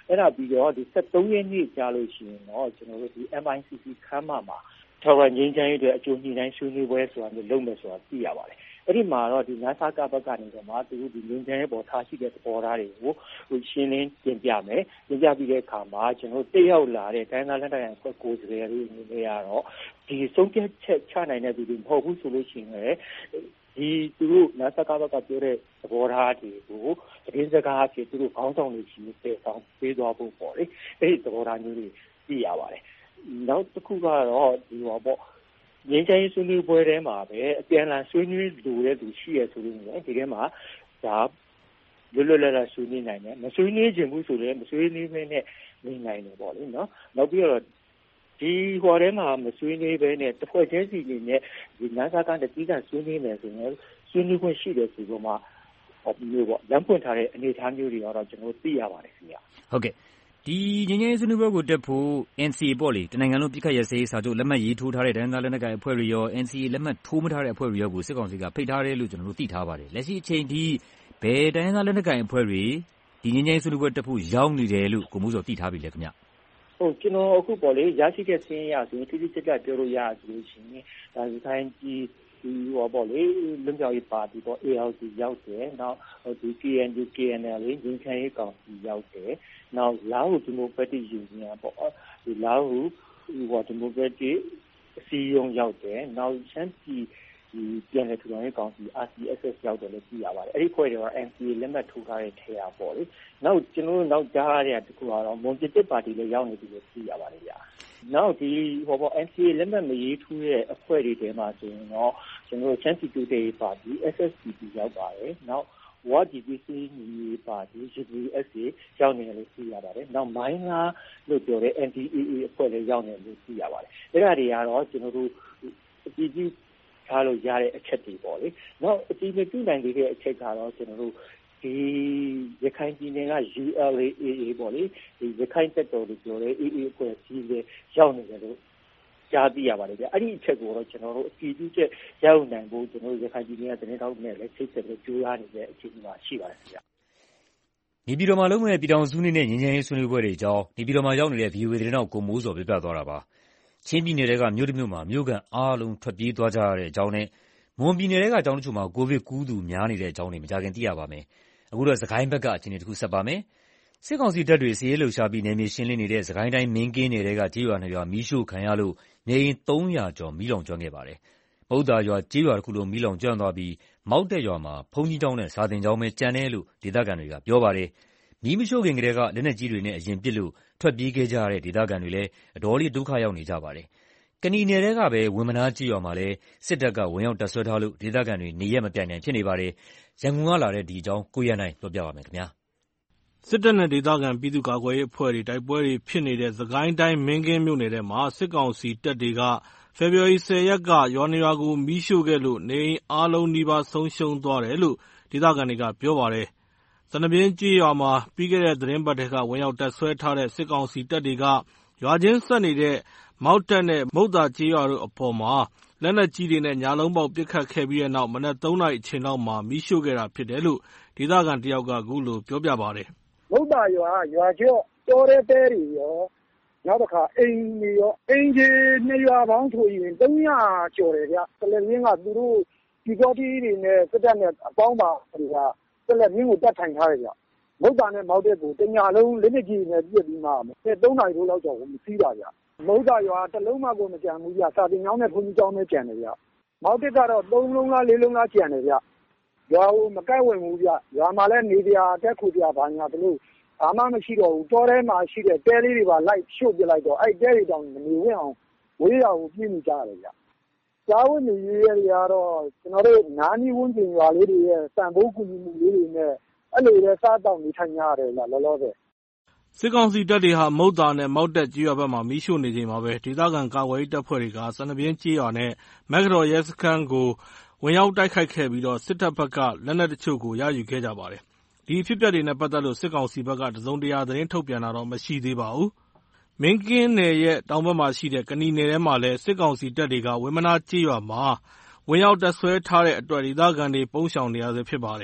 အဲ့ဒါပြီးတော့ဒီဆက်သုံးရက်နေ့ကြာလို့ရှိရင်တော့ကျွန်တော်တို့ဒီ M I C C ခမ်းမမှာထာဝရငြိမ်းချမ်းရေးအတွက်အကျိုးညှိနှိုင်းဆွေးနွေးပွဲဆိုတာမျိုးလုပ်မယ်ဆိုတာသိရပါတယ်အဲ့ဒီမှာတော့ဒီနာဆာကဘက်ကနေတော့မှသူဒီငြိမ်းချမ်းရေးပေါ်ထားရှိတဲ့သဘောထားတွေကိုဟိုရှင်းလင်းပြင်ပြမယ်ပြင်ပြပြီးတဲ့အခါမှာကျွန်တော်တက်ရောက်လာတဲ့တိုင်းသားလက်နက်ကိုင်အဖွဲ့ကိုယ်စားလှယ်တွေအနေနဲ့ကတော့ဒီဆုံးဖြတ်ချက်ချနိုင်တဲ့သူတွေမဟုတ်ဘူးဆိုလို့ရှိရင်လည်းဒီသူတို့နာဆာကဘက်ကပြောတဲ့သဘောထားတွေကိုသတင်းစကားဖြစ်သူတို့ခေါင်းဆောင်တွေရှိတဲ့ဆောင်ပေးသွားဖို့ပေါ့လေအဲ့ဒီသဘောထားမျိုးတွေသိရပါတယ်နောက်တစ်ခုကတော့ဒီဟောပေါ့ငြိမ်းချမ်းရေးဆွေးနွေးပွဲထဲမှာပဲအပြန်အလှန်ဆွေးနွေးလိုတဲ့သူရှိရဆိုလို့လည်းဒီထဲမှာဒါလွတ်လွတ်လပ်လပ်ဆွေးနွေးနိုင်တယ်မဆွေးနွေးခြင်းဘူးဆိုလည်းမဆွေးနွေးမင်းနဲ့နေနိုင်တယ်ပေါ့လေနော်နောက်ပြီးတော့ဒီဟောထဲမှာမဆွေးနွေးဘဲနဲ့တစ်ဖွဲ့ချင်းစီနေနဲ့ဒီနာဆာကနေပြီးတာဆွေးနွေးမယ်ဆိုရင်ဆွေးနွေးခွင့်ရှိတယ်ဆိုတော့မှဟောပြီးပေါ့လမ်းဖွင့်ထားတဲ့အနေအထားမျိုးတွေကတော့ကျွန်တော်သိရပါတယ်ခင်ဗျဟုတ်ကဲ့ဒီငြိမ်းချမ်းရေးဆွေးနွေးပွဲကိုတက်ဖို့ N C A ပေါ့လေတနိုင်ငံလုံးပြစ်ခတ်ရစရေးစာချုပ်လက်မှတ်ရေးထိုးထားတဲ့တိုင်းသားလက်နက်ကိုင်အဖွဲ့တွေရော N C A လက်မှတ်ထိုးမထားတဲ့အဖွဲ့တွေရောကိုစစ်ကောင်စီကဖိတ်ထားတယ်လို့ကျွန်တော်တို့သိထားပါတယ်လက်ရှိအချိန်ထိဘယ်တိုင်းသားလက်နက်ကိုင်အဖွဲ့တွေဒီငြိမ်းချမ်းရေးဆွေးနွေးပွဲတက်ဖို့ရောက်နေတယ်လို့ကိုမိုးစောသိထားပြီလေခင်ဗျဟုတ်ကျွန်တော်အခုပေါ့လေရရှိတဲ့စင်းရဆိုရင်တိတိကျကျပြောလို့ရဆိုလို့ရှိရင်ဒါဒီတိုင်းကြီးဒီဟောပေါ့လေလွန်ပြောင်းရေးပါတီပေါ့ A L C ရောက်တယ်နောက်ဒီ K N U K N L လေးငင်းချမ်းရေးကောင်စီရောက်တယ်နောက်လာဟုဒီမိုကရက်တစ်ယူနီယံပေါ့ဒီလာဟုဟိုဒီမိုကရက်တစ်အစည်းအရုံးရောက်တယ်နောက်ရှမ်းပြည်ဒီပြန်လည်ထူထောင်ရေးကောင်စီ R C S S ရောက်တယ်လို့သိရပါတယ်အဲ့ဒီဖွဲ့တွေက N C A လက်မှတ်ထိုးထားတဲ့ထဲရပေါ့လေနောက်ကျွန်တော်တို့နောက်ကြားရတဲ့တခုကတော့မွန်ပြည်တစ်ပါတီလည်းရောက်နေပြီလို့သိရပါတယ်ဗျာနောက်ဒီဟောပေါ့ N C A လက်မှတ်မရေးထိုးတဲ့အဖွဲ့တွေထဲမှာဆိုရင်တော့ကျွန်တော်တို့ချမ်းစီတူတေးပါတီ S S P P ရောက်ပါတယ်နောက်ဝါဒီပီစီညီပါတီ U P S A ရောက်နေတယ်လို့သိရပါတယ်နောက်မိုင်းလားလို့ပြောတဲ့ N D A A အဖွဲ့လည်းရောက်နေတယ်လို့သိရပါတယ်အဲ့ဒါတွေကတော့ကျွန်တော်တို့အကြည့်ကြည့်ထားလို့ရတဲ့အချက်တွေပေါ့လေနောက်အကြည့်မပြုနိုင်သေးတဲ့အချက်ကတော့ကျွန်တော်တို့ဒီရခိုင်ပြည်နယ်က U L A A ပေါ့လေဒီရခိုင်တပ်တော်တွေပြောတဲ့ A A အဖွဲ့ကြီးလည်းရောက်နေတယ်လို့ကြားသိရပါတယ်ဗျအဲ့ဒီအချက်ကိုတော့ကျွန်တော်တို့အကြည့်ကြည့်ရောက်နိုင်ဖို့ကျွန်တော်တို့ရခိုင်ပြည်နယ်ကသတင်းတောက်နဲ့လည်းချိတ်ဆက်ပြီးကြိုးစားနေတဲ့အခြေအနေမှာရှိပါတယ်ဗျနေပြည်တော်မှာလုံးဝပြည်ထောင်စုနေ့နဲ့ငြိမ်းချမ်းရေးဆွေးနွေးပွဲတွေအကြောင်းနေပြည်တော်မှာရောက်နေတဲ့ V O A သတင်းတောက်ကိုမိုးစောပြပြသွားတာပါချင်းပြည်နယ်ကမြို့တစ်မြို့မှာမြို့ကန်အားလုံးထွက်ပြေးသွားကြရတဲ့အကြောင်းနဲ့မွန်ပြည်နယ်ကကျောင်းတချို့မှာကိုဗစ်ကူးသူများနေတဲ့အကြောင်းတွေမကြခင်သိရပါမယ်အခုတော့စကိုင်းဘက်ကအခြေအနေတစ်ခုဆက်ပါမယ်စစ်ကောင်စီတပ်တွေစီးရဲလှုပ်ရှားပြီးနယ်မြေရှင်းလင်းနေတဲ့စကိုင်းတိုင်းမင်းကင်းနယ်ကကြေးရွာနှစ်ရွာမီးရှို့ခံရလို့နေအိမ်သုံးရာကျော်မီးလောင်ကျွမ်းခဲ့ပါတယ်။ပုဒ္ဒါရွာကြေးရွာတစ်ခုလုံးမီးလောင်ကျွမ်းသွားပြီးမောက်တက်ရွာမှာဘုန်းကြီးကျောင်းနဲ့စာသင်ကျောင်းပဲကျန်တယ်လို့ဒေသခံတွေကပြောပါတယ်။မီးမရှို့ခင်ကတည်းကလက်နက်ကြီးတွေနဲ့အရင်ပစ်လို့ထွက်ပြေးခဲ့ကြရတဲ့ဒေသခံတွေလည်းအတော်လေးဒုက္ခရောက်နေကြပါတယ်။ကနီနယ်ထဲကပဲဝင်းမနာကြေးရွာမှာလည်းစစ်တပ်ကဝင်ရောက်တပ်ဆွဲထားလို့ဒေသခံတွေနေရက်မပြတ်နိုင်ဖြစ်နေပါတယ်။ရန်ကုန်ကလာတဲ့ဒီအကြောင်းကိုရန်နိုင်ပြောပြပါမယ်ခင်ဗျာ။စစ်တပ်နဲ့ဒေသခံပြည်သူ့ကာကွယ်ရေးအဖွဲ့တွေတိုက်ပွဲတွေဖြစ်နေတဲ့စကိုင်းတိုင်းမင်းကင်းမြို့နယ်ထဲမှာစစ်ကောင်စီတပ်တွေကဖေဖော်ဝါရီ ၁၀ ရက်ကရွာနေရွာကိုမီးရှို့ခဲ့လို့နေအိမ်အားလုံးနီးပါးဆုံးရှုံးသွားတယ်လို့ဒေသခံတွေကပြောပါတယ်။စနပြင်းကြေးရွာမှာပြီးခဲ့တဲ့သတင်းပတ်ထဲကဝင်ရောက်တပ်ဆွဲထားတဲ့စစ်ကောင်စီတပ်တွေကရွာချင်းဆက်နေတဲ့မောက်တက်နဲ့မုတ်တာကြေးရွာတို့အပေါ်မှာလက်နက်ကြီးတွေနဲ့ညာလုံးပေါက်ပစ်ခတ်ခဲ့ပြီးတဲ့နောက်မနက်သုံးနာရီအချိန်လောက်မှာမီးရှို့ခဲ့တာဖြစ်တယ်လို့ဒေသခံတယောက်ကအခုလိုပြောပြပါတယ်။မုတ်တာရွာရွာကျော်တော်တဲ့တဲတွေရောနောက်တစ်ခါအိမ်တွေရောအိမ်ကြီးနှစ်ရွာပေါင်းဆိုရင်သုံးရာကျော်တယ်ဗျ။ကလရင်းကသူတို့ဒီတော်တီတွေနဲ့စစ်တပ်နဲ့အပေါင်းပါတွေကကလရင်းကိုတတ်ထိုင်ထားတယ်ဗျ။မုတ်တာနဲ့မောက်တဲ့ကိုတညာလုံးလက်နက်ကြီးနဲ့ပြစ်ပြီးမှသုံးနာရီလောက်တော့မစီးပါဗျ။မုတ်တာရွာတစ်လုံးမှကိုမကြံဘူးဗျ။စာတင်ကျောင်းနဲ့ဘုန်းကြီးကျောင်းပဲကြံတယ်ဗျ။မောက်တက်ကတော့သုံးလုံးလားလေးလုံးလားကြံတယ်ဗျ။ရွာကိုမကဲ့ဝင်ဘူးဗျ။ရွာမှာလည်းနေပြာတက်ခုပြဘာညာဘလို့ဘာမှမရှိတော့ဘူးတောထဲမှာရှိတဲ့တဲလေးတွေပါလိုက်ရှို့ပြလိုက်တော့အဲ့တဲတွေတောင်မနေဝင့်အောင်ဝေးရကိုပြင်းနေကြရတယ်ဗျ။ကြားဝင်နေရရတော့ကျွန်တော်တို့နာနီဝန်းကျင်ရွာလေးတွေရဲ့စံဘိုးကူညီမှုလေးတွေနဲ့အဲ့လိုပဲစားတောက်နေထိုင်ရတယ်လားလောလောဆယ်စစ်ကောင်စီတပ်တွေဟာမုတ်တာနဲ့မောက်တက်ကြေးရွာဘက်မှာမီးရှို့နေချိန်မှာပဲဒေသခံကာကွယ်ရေးတပ်ဖွဲ့တွေကစနပြင်းကြေးရွာနဲ့မက်ကတော်ရဲစခန်းကိုဝင်ရောက်တိုက်ခိုက်ခဲ့ပြီးတော့စစ်တပ်ဘက်ကလက်နက်တချို့ကိုရယူခဲ့ကြပါတယ်။ဒီအဖြစ်အပျက်တွေနဲ့ပတ်သက်လို့စစ်ကောင်စီဘက်ကတစုံတရာသတင်းထုတ်ပြန်တာတော့မရှိသေးပါဘူး။မင်းကင်းနယ်ရဲ့တောင်ဘက်မှာရှိတဲ့ကနီနယ်ထဲမှာလည်းစစ်ကောင်စီတပ်တွေကဝင်းမနာကြေးရွာမှာဝင်ရောက်တပ်ဆွဲထားတဲ့အတွက်ဒေသခံတွေပုန်းရှောင်နေရဆဲဖြစ်ပါတယ်။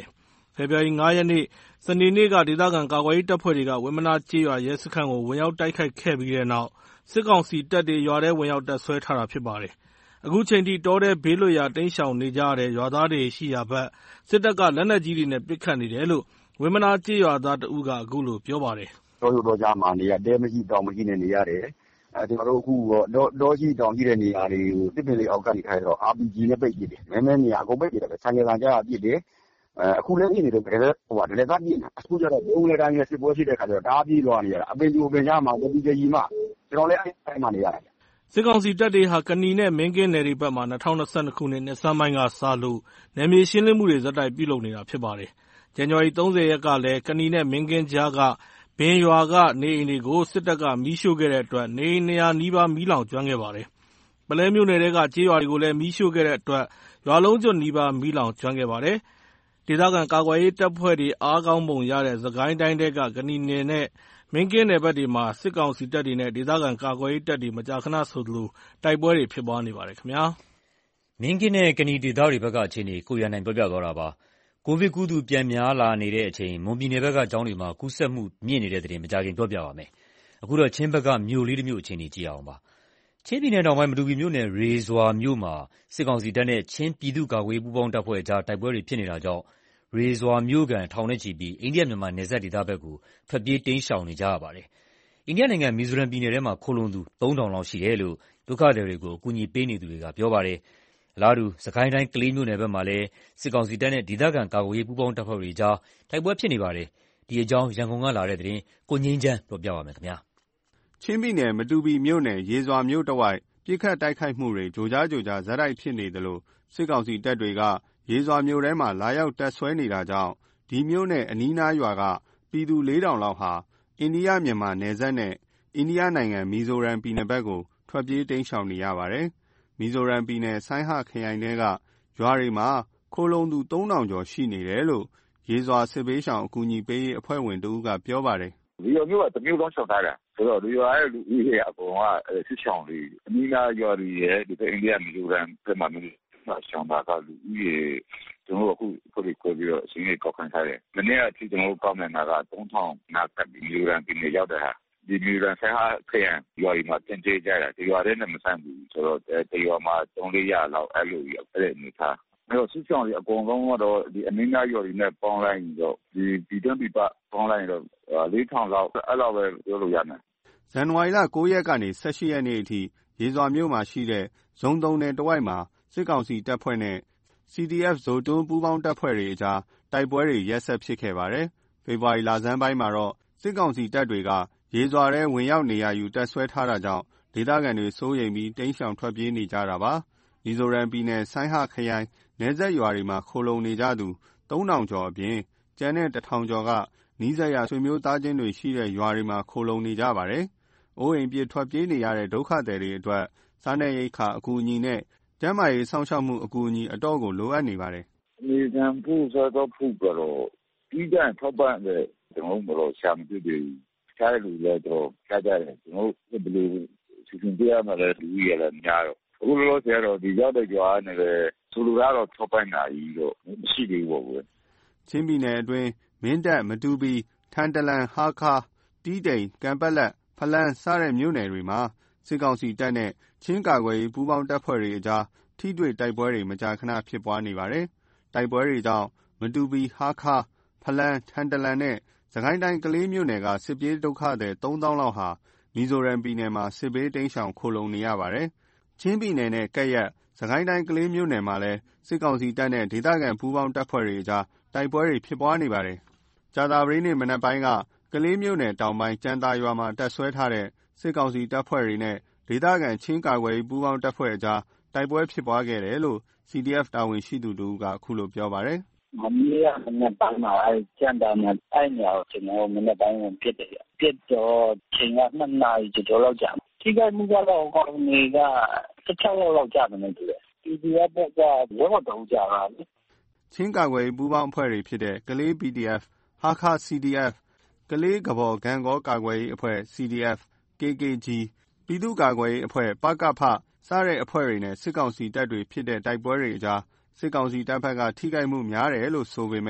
။ဖေဖော်ဝါရီငါးရက်နေ့စနေနေ့ကဒေသခံကာကွယ်ရေးတပ်ဖွဲ့တွေကဝင်းမနားကျေးရွာရဲစခန်းကိုဝင်ရောက်တိုက်ခိုက်ခဲ့ပြီးတဲ့နောက်စစ်ကောင်စီတပ်တွေရွာထဲဝင်ရောက်တပ်စွဲထားတာဖြစ်ပါတယ်။အခုချိန်ထိတောထဲဘေးလွတ်ရာတိမ်းရှောင်နေကြရတဲ့ရွာသားတွေရှိရာဘက်စစ်တပ်ကလက်နက်ကြီးတွေနဲ့ပစ်ခတ်နေတယ်လို့ဝင်းမနားကျေးရွာသားတဦးကအခုလိုပြောပါတယ်။တောရိုးတောကြားမှာနေရတဲမရှိတောင်မရှိနဲ့နေရတယ်။အဲကျွန်တော်တို့အခုတော့တောရှိတောင်ရှိတဲ့နေရာတွေကိုတစ်ပင်လေးအောက်ကနေခိုင်းတော့ အာർပီဂျီ နဲ့ပိတ်ပစ်တယ်။မဲမဲနေရာအကုန်ပိတ်ပစ်တယ်ပဲ။ဆန်ကြဆန်ကြားပစ်တယ်။အဲအခုလည်းဖြစ်နေတယ်ဘယ်လဲဟိုကလည်းသားပြင်းတာအခုကျတော့ဘုံလေတိုင်းနဲ့စစ်ပွဲရှိတဲ့ခါကျတော့ဒါပြေးလွှာနေရတာအပင်ကျိုပင်ကြားမှာဝတီကြီးမှကျွန်တော်လည်းအဲ့တိုင်းမှာနေရတယ်စစ်ကောင်စီတပ်တွေဟာကနီနဲ့မင်းကင်းနယ်တွေဘက်မှာ၂၀၂၂ခုနှစ်နှစ်ဆန်းပိုင်းကစလို့နယ်မြေရှင်းလင်းမှုတွေဇက်တိုက်ပြုလုပ်နေတာဖြစ်ပါတယ်။ဇန်နဝါရီ၃၀ရက်ကလည်းကနီနဲ့မင်းကင်းကြားကဘင်ရွာကနေအိမ်တွေကိုစစ်တပ်ကမီးရှို့ခဲ့တဲ့အတွက်နေအိမ်၂၀၀နီးပါးမီးလောင်ကျွမ်းခဲ့ပါတယ်။ပုလဲမြို့နယ်ထဲကကျေးရွာတွေကိုလည်းမီးရှို့ခဲ့တဲ့အတွက်ရွာလုံးကျွတ်နီးပါးမီးလောင်ကျွမ်းခဲ့ပါတယ်။ဒေသခံကာကွယ်ရေးတပ်ဖွဲ့တွေအားကောင်းပုံရတဲ့စစ်ကိုင်းတိုင်းထဲကကနီနယ်နဲ့မင်းကင်းနယ်ဘက်တွေမှာစစ်ကောင်စီတပ်တွေနဲ့ဒေသခံကာကွယ်ရေးတပ်တွေမကြာခဏဆိုသလိုတိုက်ပွဲတွေဖြစ်ပွားနေပါတယ်ခင်ဗျာ။မင်းကင်းနဲ့ကနီဒေသတွေဘက်ကအခြေအနေကိုရန်နိုင်ပြောပြသွားတာပါ။ကိုဗစ်ကူးသူပြန်များလာနေတဲ့အချိန်မွန်ပြည်နယ်ဘက်ကကျောင်းတွေမှာကူးစက်မှုမြင့်နေတဲ့သတင်းမကြာခင်ပြောပြပါမယ်။အခုတော့ချင်းဘက်ကမြို့လေးတစ်မြို့အခြေအနေကြည့်အောင်ပါ။ချင်းပြည်နယ်တောင်ပိုင်းမတူပီမြို့နယ်ရေဇွာမြို့မှာစစ်ကောင်စီတပ်နဲ့ချင်းပြည်သူ့ကာကွယ်ရေးပူးပေါင်းတပ်ဖွဲ့ကြားတိုက်ပွဲတွေဖြစ်နေတာကြောင့်ရေဇွာမြို့ကန်ထောင်နဲ့ချီပြီးအိန္ဒိယမြန်မာနယ်စပ်ဒေသဘက်ကိုထွက်ပြေးတိမ်းရှောင်နေကြရပါတယ်။အိန္ဒိယနိုင်ငံမီဇိုရမ်ပြည်နယ်ထဲမှာခိုလုံသူသုံးထောင်လောက်ရှိတယ်လို့ဒုက္ခသည်တွေကိုအကူအညီပေးနေသူတွေကပြောပါတယ်။အလားတူစကိုင်းတိုင်းကလေးမြို့နယ်ဘက်မှာလည်းစစ်ကောင်စီတပ်နဲ့ဒေသခံကာကွယ်ရေးပူးပေါင်းတပ်ဖွဲ့တွေကြားတိုက်ပွဲဖြစ်နေပါတယ်။ဒီအကြောင်းရန်ကုန်ကလာတဲ့သတင်းကိုငင်းချမ်းပြောပြပါမယ်ခင်ဗျာ။ချင်းပြည်နယ်မတူပီမြို့နယ်ရေဇွာမြို့တဝိုက်ပြစ်ခတ်တိုက်ခိုက်မှုတွေကြိုကြားကြိုကြားဇက်တိုက်ဖြစ်နေတယ်လို့စစ်ကောင်စီတပ်တွေကရေဇွာမြို့ထဲမှာလာရောက်တပ်ဆွဲနေတာကြောင့်ဒီမြို့နဲ့အနီးနားရွာကပြည်သူလေးထောင်လောက်ဟာအိန္ဒိယမြန်မာနယ်စပ်နဲ့အိန္ဒိယနိုင်ငံမီဇိုရမ်ပြည်နယ်ဘက်ကိုထွက်ပြေးတိမ်းရှောင်နေရပါတယ်။မီဇိုရမ်ပြည်နယ်ဆိုင်းဟခရိုင်ထဲကရွာတွေမှာခိုလုံသူသုံးထောင်ကျော်ရှိနေတယ်လို့ရေဇွာစစ်ဘေးရှောင်အကူအညီပေးရေးအဖွဲ့ဝင်တဦးကပြောပါတယ်။ဒီမျိုးကတမျိုးလုံးရှောင်ထားတာဆိုတော့ဒီရွာရဲ့လူဦးရေအကုန်ကစစ်ရှောင်တွေအနီးနားရွာတွေရဲ့ဒီအိန္ဒိယမီဇိုရမ်ပြည်မှာမျိုးရှောင်တာကလူဦးရေကျွန်တော်အခုခုဒီကိုပြီးတော့အစင်းလေးကောက်ခံထားတယ်။မနေ့ကအထိကျွန်တော်ကောက်နေတာကသုံးထောင်နာကမီဇိုရမ်ပြည်နယ်ရောက်တဲ့ဟာဒီမီဇိုရမ်ဆိုင်ဟာခရိုင်ရွာကြီးမှာတင်ကျေးကြတာဒီရွာထဲနဲ့မဆိုင်ဘူးဆိုတော့ဒီရွာမှာသုံးလေးရလောက်အဲ့လိုအဲ့လိုနေထားအဲ့တော့စစ်ဆောင်တွေအကုန်လုံးကတော့ဒီအမင်းသားရွာတွေနဲ့ပေါင်းလိုက်ရင်တော့ဒီဒီတွန်းပြပပေါင်းလိုက်ရင်တော့လေးထောင်လောက်အဲ့လောက်ပဲပြောလို့ရမယ်ဇန်နဝါရီလ၉ရက်ကနေ၁၈ရက်နေ့အထိရေဇွာမြို့မှာရှိတဲ့ဇုံသုံးနယ်တဝိုက်မှာစစ်ကောင်စီတပ်ဖွဲ့နဲ့ စီ ဒီ အက်ဖ် ဇိုတွန်းပူးပေါင်းတပ်ဖွဲ့တွေအကြားတိုက်ပွဲတွေရက်ဆက်ဖြစ်ခဲ့ပါတယ်။ဖေဖော်ဝါရီလဆန်းပိုင်းမှာတော့စစ်ကောင်စီတပ်တွေကရေဇွာထဲဝင်ရောက်နေရာယူတပ်ဆွဲထားတာကြောင့်ဒေသခံတွေစိုးရိမ်ပြီးတိမ်းရှောင်ထွက်ပြေးနေကြတာပါ။မီဇိုရမ်ပြည်နယ်ဆိုင်းဟခရိုင်နယ်စပ်ရွာတွေမှာခိုလုံနေကြသူသုံးထောင်ကျော်အပြင်ကျန်တဲ့တစ်ထောင်ကျော်ကနီးစပ်ရာဆွေမျိုးသားချင်းတွေရှိတဲ့ရွာတွေမှာခိုလုံနေကြပါတယ်။အိုးအိမ်ပြစ်ထွက်ပြေးနေရတဲ့ဒုက္ခသည်တွေအတွက်စားနပ်ရိက္ခာအကူအညီနဲ့ကျန်းမာရေးစောင့်ရှောက်မှုအကူအညီအတော့ကိုလိုအပ်နေပါတယ်။ဒီကံဖို့စားတော့ဖို့ကတော့ဒီကံထောက်ပံ့တဲ့ကျွန်တော်တို့ရှာမတွေ့ဘူး။ရှားတဲ့လူလည်းတော့ရှားကြတယ်ကျွန်တော်တို့ဘယ်လိုစီစဉ်ပြရမှာလဲလူကြီးရတယ်များတော့အခုလောဆယ်တော့ဒီရောက်တဲ့ကြွားနေတယ်ဆိုလိုကတော့ထောက်ပံ့တာကြီးတော့မရှိသေးဘူးပေါ့။ချင်းပြည်နယ်အတွင်းမင်းတပ်မတူပီထန်တလန်ဟာခါတီးတိန်ကံပက်လက်ဖလန်းစတဲ့မြို့နယ်တွေမှာစစ်ကောင်စီတပ်နဲ့ချင်းကာကွယ်ရေးပူးပေါင်းတပ်ဖွဲ့တွေအကြားထိတွေ့တိုက်ပွဲတွေမကြာခဏဖြစ်ပွားနေပါတယ်။တိုက်ပွဲတွေကြောင့်မတူပီဟာခါဖလန်းထန်တလန်နဲ့စကိုင်းတိုင်းကလေးမြို့နယ်ကစစ်ပြေးဒုက္ခသည်သုံးသောင်းလောက်ဟာမီဇိုရမ်ပြည်နယ်မှာစစ်ဘေးတိမ်းရှောင်ခိုလုံနေရပါတယ်။ချင်းပြည်နယ်နဲ့ကပ်ရက်စကိုင်းတိုင်းကလေးမြို့နယ်မှာလည်းစစ်ကောင်စီတပ်နဲ့ဒေသခံပူးပေါင်းတပ်ဖွဲ့တွေအကြားတိုက်ပွဲတွေဖြစ်ပွားနေပါတယ်။ကြာသပတေးနေ့မနက်ပိုင်းကကလေးမြို့နယ်တောင်ပိုင်းကျန်တာရွာမှာတပ်ဆွဲထားတဲ့စစ်ကောင်စီတပ်ဖွဲ့တွေနဲ့ဒေသခံချင်းကာကွယ်ရေးပူးပေါင်းတပ်ဖွဲ့အကြားတိုက်ပွဲဖြစ်ပွားခဲ့တယ်လို့ စီ ဒီ အက်ဖ် တာဝန်ရှိသူတဦးကအခုလိုပြောပါတယ်။မနေ့ကမနေ့ပိုင်းမှာအဲကျန်တာနဲ့အဲ့ညောကျွန်တော်မနေ့ပိုင်းဝင်ဖြစ်တယ်။ဖြစ်တော့ချိန်ကနှစ်နာရီကျော်လောက်ကြာ။ဒီကနေ့ကတော့ကောင်းနေကတစ်ချောင်းလောက်ကြာတယ်တူတယ်။ဒီဒီဘက်ကဝက်တော့ကြာတာလေ။ချင်းကာကွယ်ရေးပူးပေါင်းအဖွဲ့တွေဖြစ်တဲ့ကလေး ပီ တီ အက်ဖ် ဟာခါ စီ ဒီ အက်ဖ် ကလေးကဘော်ဂံကောကာကွယ်ရေးအဖွဲ့ စီ ဒီ အက်ဖ် ကေ ကေ ဂျီ ပြည်သူ့ကာကွယ်ရေးအဖွဲ့ ပကဖ စတဲ့အဖွဲ့တွေနဲ့စစ်ကောင်စီတပ်တွေဖြစ်တဲ့တိုက်ပွဲတွေအကြားစစ်ကောင်စီတပ်ဘက်ကထိခိုက်မှုများတယ်လို့ဆိုပေမဲ့တ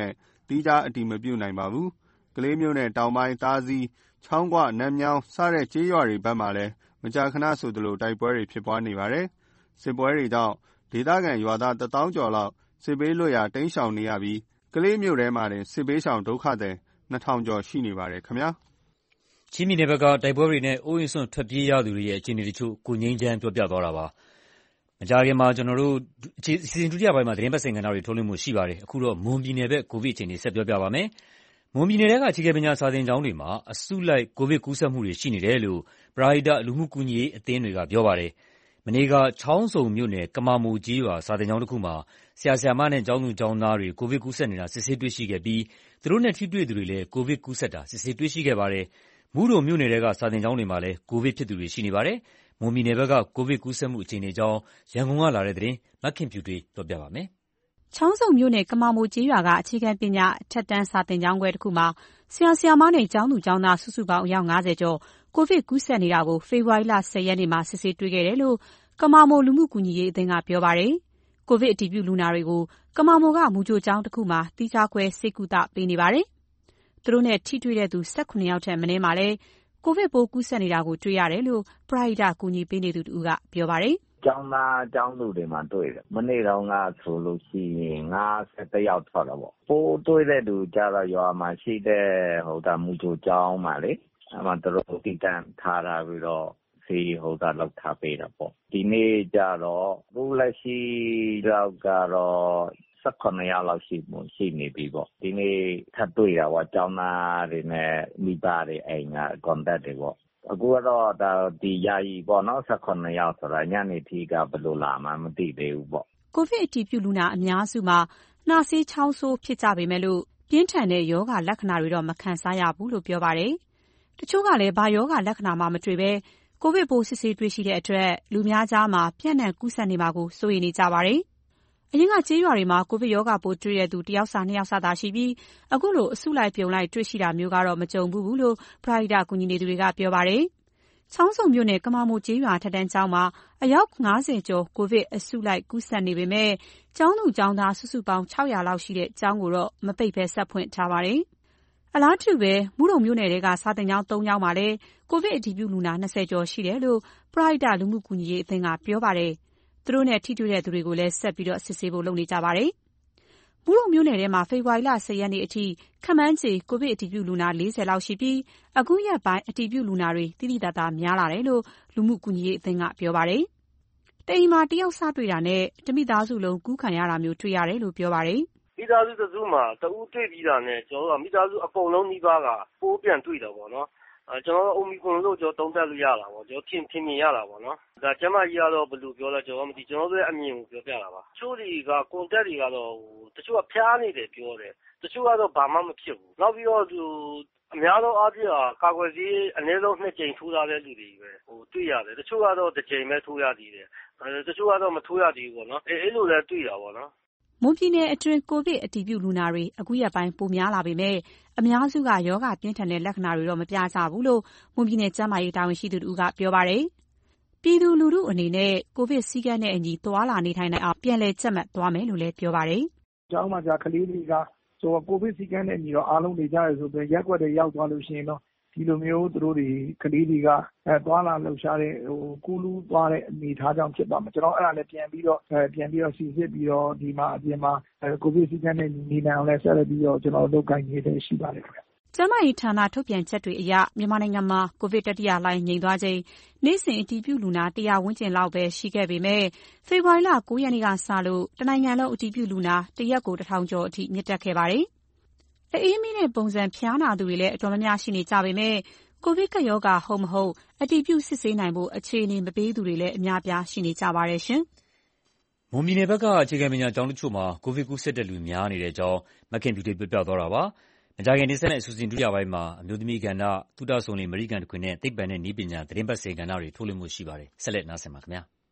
သီးခြားအတည်မပြုနိုင်ပါဘူး။ကလေးမြို့နယ်တောင်ပိုင်းသာစည်၊ချောင်းဂွ၊နတ်မြောင်းစတဲ့ကျေးရွာတွေဘက်မှာလည်းမကြာခဏဆိုသလိုတိုက်ပွဲတွေဖြစ်ပွားနေပါတယ်။စစ်ပွဲတွေကြောင့်ဒေသခံရွာသားတစ်သောင်းကျော်လောက်စစ်ဘေးလွတ်ရာတိမ်းရှောင်နေရပြီးကလေးမြို့ထဲမှာတင်စစ်ဘေးရှောင်ဒုက္ခသည်နှစ်ထောင်ကျော်ရှိနေပါတယ်ခင်ဗျာ။ချင်းပြည်နယ်ဘက်ကတိုက်ပွဲတွေနဲ့အိုးအိမ်စွန့်ထွက်ပြေးရသူတွေရဲ့အခြေအနေတချို့ကိုငြိမ်းချမ်းပြောပြသွားတာပါ။မကြာခင်မှာကျွန်တော်တို့အစီအစဉ်ဒုတိယပိုင်းမှာသတင်းပတ်စဉ်ကဏ္ဍတွေထုတ်လွှင့်မှုရှိပါတယ်။အခုတော့မွန်ပြည်နယ်ဘက်ကိုဗစ်အခြေအနေဆက်ပြောပြပါမယ်။မွန်ပြည်နယ်ကအခြေခံပညာစာသင်ကျောင်းတွေမှာအစုလိုက်ကိုဗစ်ကူးစက်မှုတွေရှိနေတယ်လို့ပရဟိတလူမှုကူညီရေးအသင်းတွေကပြောပါတယ်။မနေ့ကချောင်းဆုံမြို့နယ်ကမာမိုကျေးရွာစာသင်ကျောင်းတစ်ခုမှာဆရာဆရာမနဲ့ကျောင်းသူကျောင်းသားတွေကိုဗစ်ကူးစက်နေတာစစ်ဆေးတွေ့ရှိခဲ့ပြီးသူတို့နဲ့ထိတွေ့သူတွေလည်းကိုဗစ်ကူးစက်တာစစ်ဆေးတွေ့ရှိခဲ့ပါတယ်။မူးတုံမြို့နယ်ကစာသင်ကျောင်းတွေမှာလည်းကိုဗစ်ဖြစ်သူတွေရှိနေပါတယ်။မွန်ပြည်နယ်ဘက်ကကိုဗစ်ကူးစက်မှုအခြေအနေအကြောင်းရန်ကုန်ကလာတဲ့သတင်းမခင်ဖြူတွေပြောပြပါမယ်။ချောင်းဆုံမြို့နယ်ကမာမိုကျေးရွာကအခြေခံပညာအထက်တန်းစာသင်ကျောင်းခွဲတစ်ခုမှာဆရာဆရာမနဲ့ကျောင်းသူကျောင်းသားစုစုပေါင်းအယောက်ငါးဆယ်ကျော်ကိုဗစ်ကူးစက်နေတာကိုဖေဖော်ဝါရီလဆယ်ရက်နေ့မှာစစ်ဆေးတွေ့ခဲ့တယ်လို့ကမာမိုလူမှုကူညီရေးအသင်းကပြောပါတယ်။ကိုဗစ်အတည်ပြုလူနာတွေကိုကမာမိုကမူကြိုကျောင်းတစ်ခုမှာသီးခြားခွဲဆေးကုသပေးနေပါတယ်။သူတို့နဲ့ထိတွေ့တဲ့သူ၁၈ယောက်ထက်မနည်းမှာလည်းကိုဗစ်ပိုးကူးစက်နေတာကိုတွေ့ရတယ်လို့ပရဟိတကူညီပေးနေသူတူကပြောပါတယ်။ကျောင်းသားကျောင်းသူတွေမှာတွေ့တယ်။မနေ့တုန်းကဆိုလို့ရှိရင်၅၁ယောက်ထွက်တော့ပေါ့။ပိုးတွေ့တဲ့သူကြတော့ရွာမှာရှိတဲ့ဟိုတာမူကြိုကျောင်းမှာလေအဲ့မှာတို့တိတန်ထားတာပြီးတော့စီဟိုတာလောက်ထားပေးတာပေါ့။ဒီနေ့ကြတော့အခုလက်ရှိတော့ကတော့၁၈ယောက်လောက်ရှိမှုရှိနေပြီပေါ့ဒီနေ့ထပ်တွေ့တာပေါ့ကျောင်းသားတွေနဲ့မိဘတွေအိမ်က contact တွေပေါ့အခုကတော့ဒါဒီယာယီပေါ့နော်၁၈ယောက်ဆိုတာညနေထိကဘယ်လိုလာမှမသိသေးဘူးပေါ့ကိုဗစ်အတည်ပြုလူနာအများစုမှာနှာစေးချောင်းဆိုးဖြစ်ကြပေမဲ့လို့ပြင်းထန်တဲ့ယောဂလက္ခဏာတွေတော့မခံစားရဘူးလို့ပြောပါတယ်တချို့ကလည်းဘာယောဂလက္ခဏာမှမတွေ့ဘဲကိုဗစ်ပိုးစစ်ဆေးတွေ့ရှိတဲ့အတွက်လူများကြားမှာပြန့်နှံ့ကူးစက်နေမှာကိုစိုးရိမ်နေကြပါတယ်အရင်ကကျေးရွာတွေမှာကိုဗစ်ရောဂါပိုးတွေ့တဲ့သူတယောက်စာနှစ်ယောက်စာသာရှိပြီးအခုလိုအစုလိုက်ပြုံလိုက်တွေ့ရှိတာမျိုးကတော့မကြုံဘူးဘူးလို့ပရဟိတကူညီနေသူတွေကပြောပါတယ်။ချောင်းဆုံမြို့နယ်ကမာမိုကျေးရွာထက်တန်းကျောင်းမှာအယောက်ငါးဆယ်ကျော်ကိုဗစ်အစုလိုက်ကူးစက်နေပေမဲ့ကျောင်းသူကျောင်းသားစုစုပေါင်း၆၀၀လောက်ရှိတဲ့ကျောင်းကိုတော့မပိတ်ဘဲဆက်ဖွင့်ထားပါတယ်။အလားတူပဲမူးတုံမြို့နယ်ကစာသင်ကျောင်း၃ကျောင်းမှာလည်းကိုဗစ်အတည်ပြုလူနာ၂၀ကျော်ရှိတယ်လို့ပရဟိတလူမှုကူညီရေးအသင်းကပြောပါတယ်။သူတို့နဲ့ထိတွေ့တဲ့သူတွေကိုလည်းဆက်ပြီးစစ်ဆေးဖို့လုပ်နေကြပါတယ်။မူးတုံမြို့နယ်ထဲမှာဖေဖော်ဝါရီလ၁၀ရက်နေ့အထိခန့်မှန်းခြေကိုဗစ်အတည်ပြုလူနာ၄၀လောက်ရှိပြီးအခုရက်ပိုင်းအတည်ပြုလူနာတွေသိသိသာသာများလာတယ်လို့လူမှုကူညီရေးအသင်းကပြောပါတယ်။တအိမ်မှာတယောက်စတွေ့တာနဲ့တမိသားစုလုံးကူးခံရတာမျိုးတွေ့ရတယ်လို့ပြောပါတယ်။မိသားစုတစုမှာတဦးတွေ့ပြီးတာနဲ့ကျွန်တော်တို့ကမိသားစုအကုန်လုံးနှီးပါးကပိုးပြန်တွေ့တာပေါ့နော်။အဲကျွန်တော်တို့အိုမီခရွန်လို့ကျွန်တော်သုံးသပ်လို့ရတာပေါ့ကျွန်တော်ထင်ထင်မြင်ရတာပေါ့နော်ဒါကျမကြီးကတော့ဘယ်လိုပြောလဲကျွန်တော်မသိကျွန်တော်တို့ရဲ့အမြင်ကိုပြောပြတာပါတချို့တွေက contact တွေကတော့တချို့ကဖျားနေတယ်ပြောတယ်တချို့ကတော့ဘာမှမဖြစ်ဘူးနောက်ပြီးတော့သူအများဆုံးအားဖြင့်ကာကွယ်ဆေးအနည်းဆုံးနှစ်ကြိမ်ထိုးထားတဲ့လူတွေပဲဟိုတွေ့ရတယ်တချို့ကတော့တစ်ကြိမ်ပဲထိုးရသေးတယ်အဲတချို့ကတော့မထိုးရသေးဘူးပေါ့နော်အဲအဲ့လိုလည်းတွေ့တာပေါ့နော်မွန်ပြည်နယ်အတွင်းကိုဗစ်အတည်ပြုလူနာတွေအခုရက်ပိုင်းပိုများလာပေမဲ့အများစုကယောဂပြင်းထန်တဲ့လက္ခဏာတွေတော့မပြကြဘူးလို့မွန်ပြည်နယ်ကျန်းမာရေးတာဝန်ရှိသူတို့ကပြောပါတယ်။ပြည်သူလူထုအနေနဲ့ကိုဗစ်စည်းကမ်းနဲ့အညီသွားလာနေထိုင်နိုင်အောင်ပြန်လည်ကြပ်မတ်သွားမယ်လို့လည်းပြောပါတယ်။ကျောင်းမှာကြာကလေးတွေကဆိုကိုဗစ်စည်းကမ်းနဲ့အညီတော့အားလုံးနေကြရဆိုပြီးရက်ွက်တွေရောက်သွားလို့ရှိရင်တော့ဒီလိုမျိုးသူတို့တွေကလေးတွေကအဲသွားလာလှုပ်ရှားတဲ့ဟိုကူးလူးသွားတဲ့အနေထားကြောင့်ဖြစ်သွားမှာကျွန်တော်အဲ့ဒါလည်းပြန်ပြီးတော့အဲပြန်ပြီးတော့စီစစ်ပြီးတော့ဒီမှာအပြင်မှာကိုဗစ်စည်းကမ်းနဲ့နေနိုင်အောင်လည်းဆက်လက်ပြီးတော့ကျွန်တော်လုပ်ကိုင်နေတဲ့ရှိပါတယ်ခင်ဗျ။ကျန်းမာရေးဌာနထုတ်ပြန်ချက်တွေအရမြန်မာနိုင်ငံမှာကိုဗစ်တတိယလှိုင်းငြိမ်သွားချိန်နေ့စဉ်အတည်ပြုလူနာ၁၀၀ဝန်းကျင်လောက်ပဲရှိခဲ့ပေမဲ့ဖေဖော်ဝါရီလ၉ရက်နေ့ကစလို့တနိုင်ငံလုံးအတည်ပြုလူနာတစ်ရက်ကိုတစ်ထောင်ကျော်အထိမြင့်တက်ခဲ့ပါတယ်။အအေးမီးနဲ့ပုံစံဖျားနာသူတွေလည်းအတော်များများရှိနေကြပေမဲ့ကိုဗစ်ကပ်ရောဂါဟုတ်မဟုတ်အတည်ပြုစစ်ဆေးနိုင်ဖို့အခြေအနေမပေးသူတွေလည်းအများအပြားရှိနေကြပါတယ်ရှင်။မွန်ပြည်နယ်ဘက်ကအခြေခံပညာကျောင်းတချို့မှာကိုဗစ်ကူးစက်တဲ့လူများနေတဲ့အကြောင်းမခင်ဖြူတွေပြပြသွားတာပါ။မကြာခင်တင်ဆက်တဲ့အစီအစဉ်ဒုတိယပိုင်းမှာအမျိုးသမီးကဏ္ဍသုတဆုံနေအမေရိကန်တခွင်နဲ့သိပ္ပံနဲ့နည်းပညာသတင်းပတ်စေကဏ္ဍတွေထုတ်လွှင့်မှုရှိပါတယ်။ဆက်လက်နားဆင်ပါခင်ဗျာ။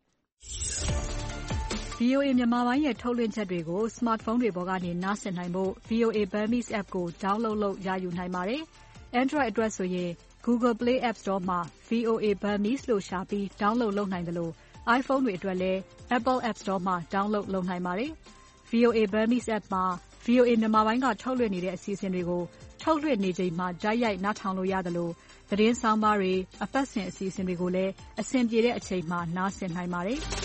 ဗွီအိုအေ မြန်မာပိုင်းရဲ့ထုတ်လွှင့်ချက်တွေကို smartphone တွေပေါ်ကနေနားဆင်နိုင်ဖို့ ဗွီအိုအေ Burmese app ကို download လုပ်ရယူနိုင်ပါတယ်။ Android အတွက်ဆိုရင် Google Play App Store မှာ ဗွီအိုအေ Burmese လို့ရှာပြီး download လုပ်နိုင်တယ်လို့ iPhone တွေအတွက်လည်း Apple App Store မှာ download လုပ်နိုင်ပါတယ်။ ဗွီအိုအေ Burmese app မှာ V O A မြန်မာပိုင်းကထုတ်လွှင့်နေတဲ့အစီအစဉ်တွေကိုထုတ်လွှင့်နေချိန်မှာတိုက်ရိုက်နားထောင်လို့ရတယ်လို့သတင်းဆောင်းပါးတွေအပတ်စဉ်အစီအစဉ်တွေကိုလည်းအဆင်ပြေတဲ့အချိန်မှာနားဆင်နိုင်ပါတယ်။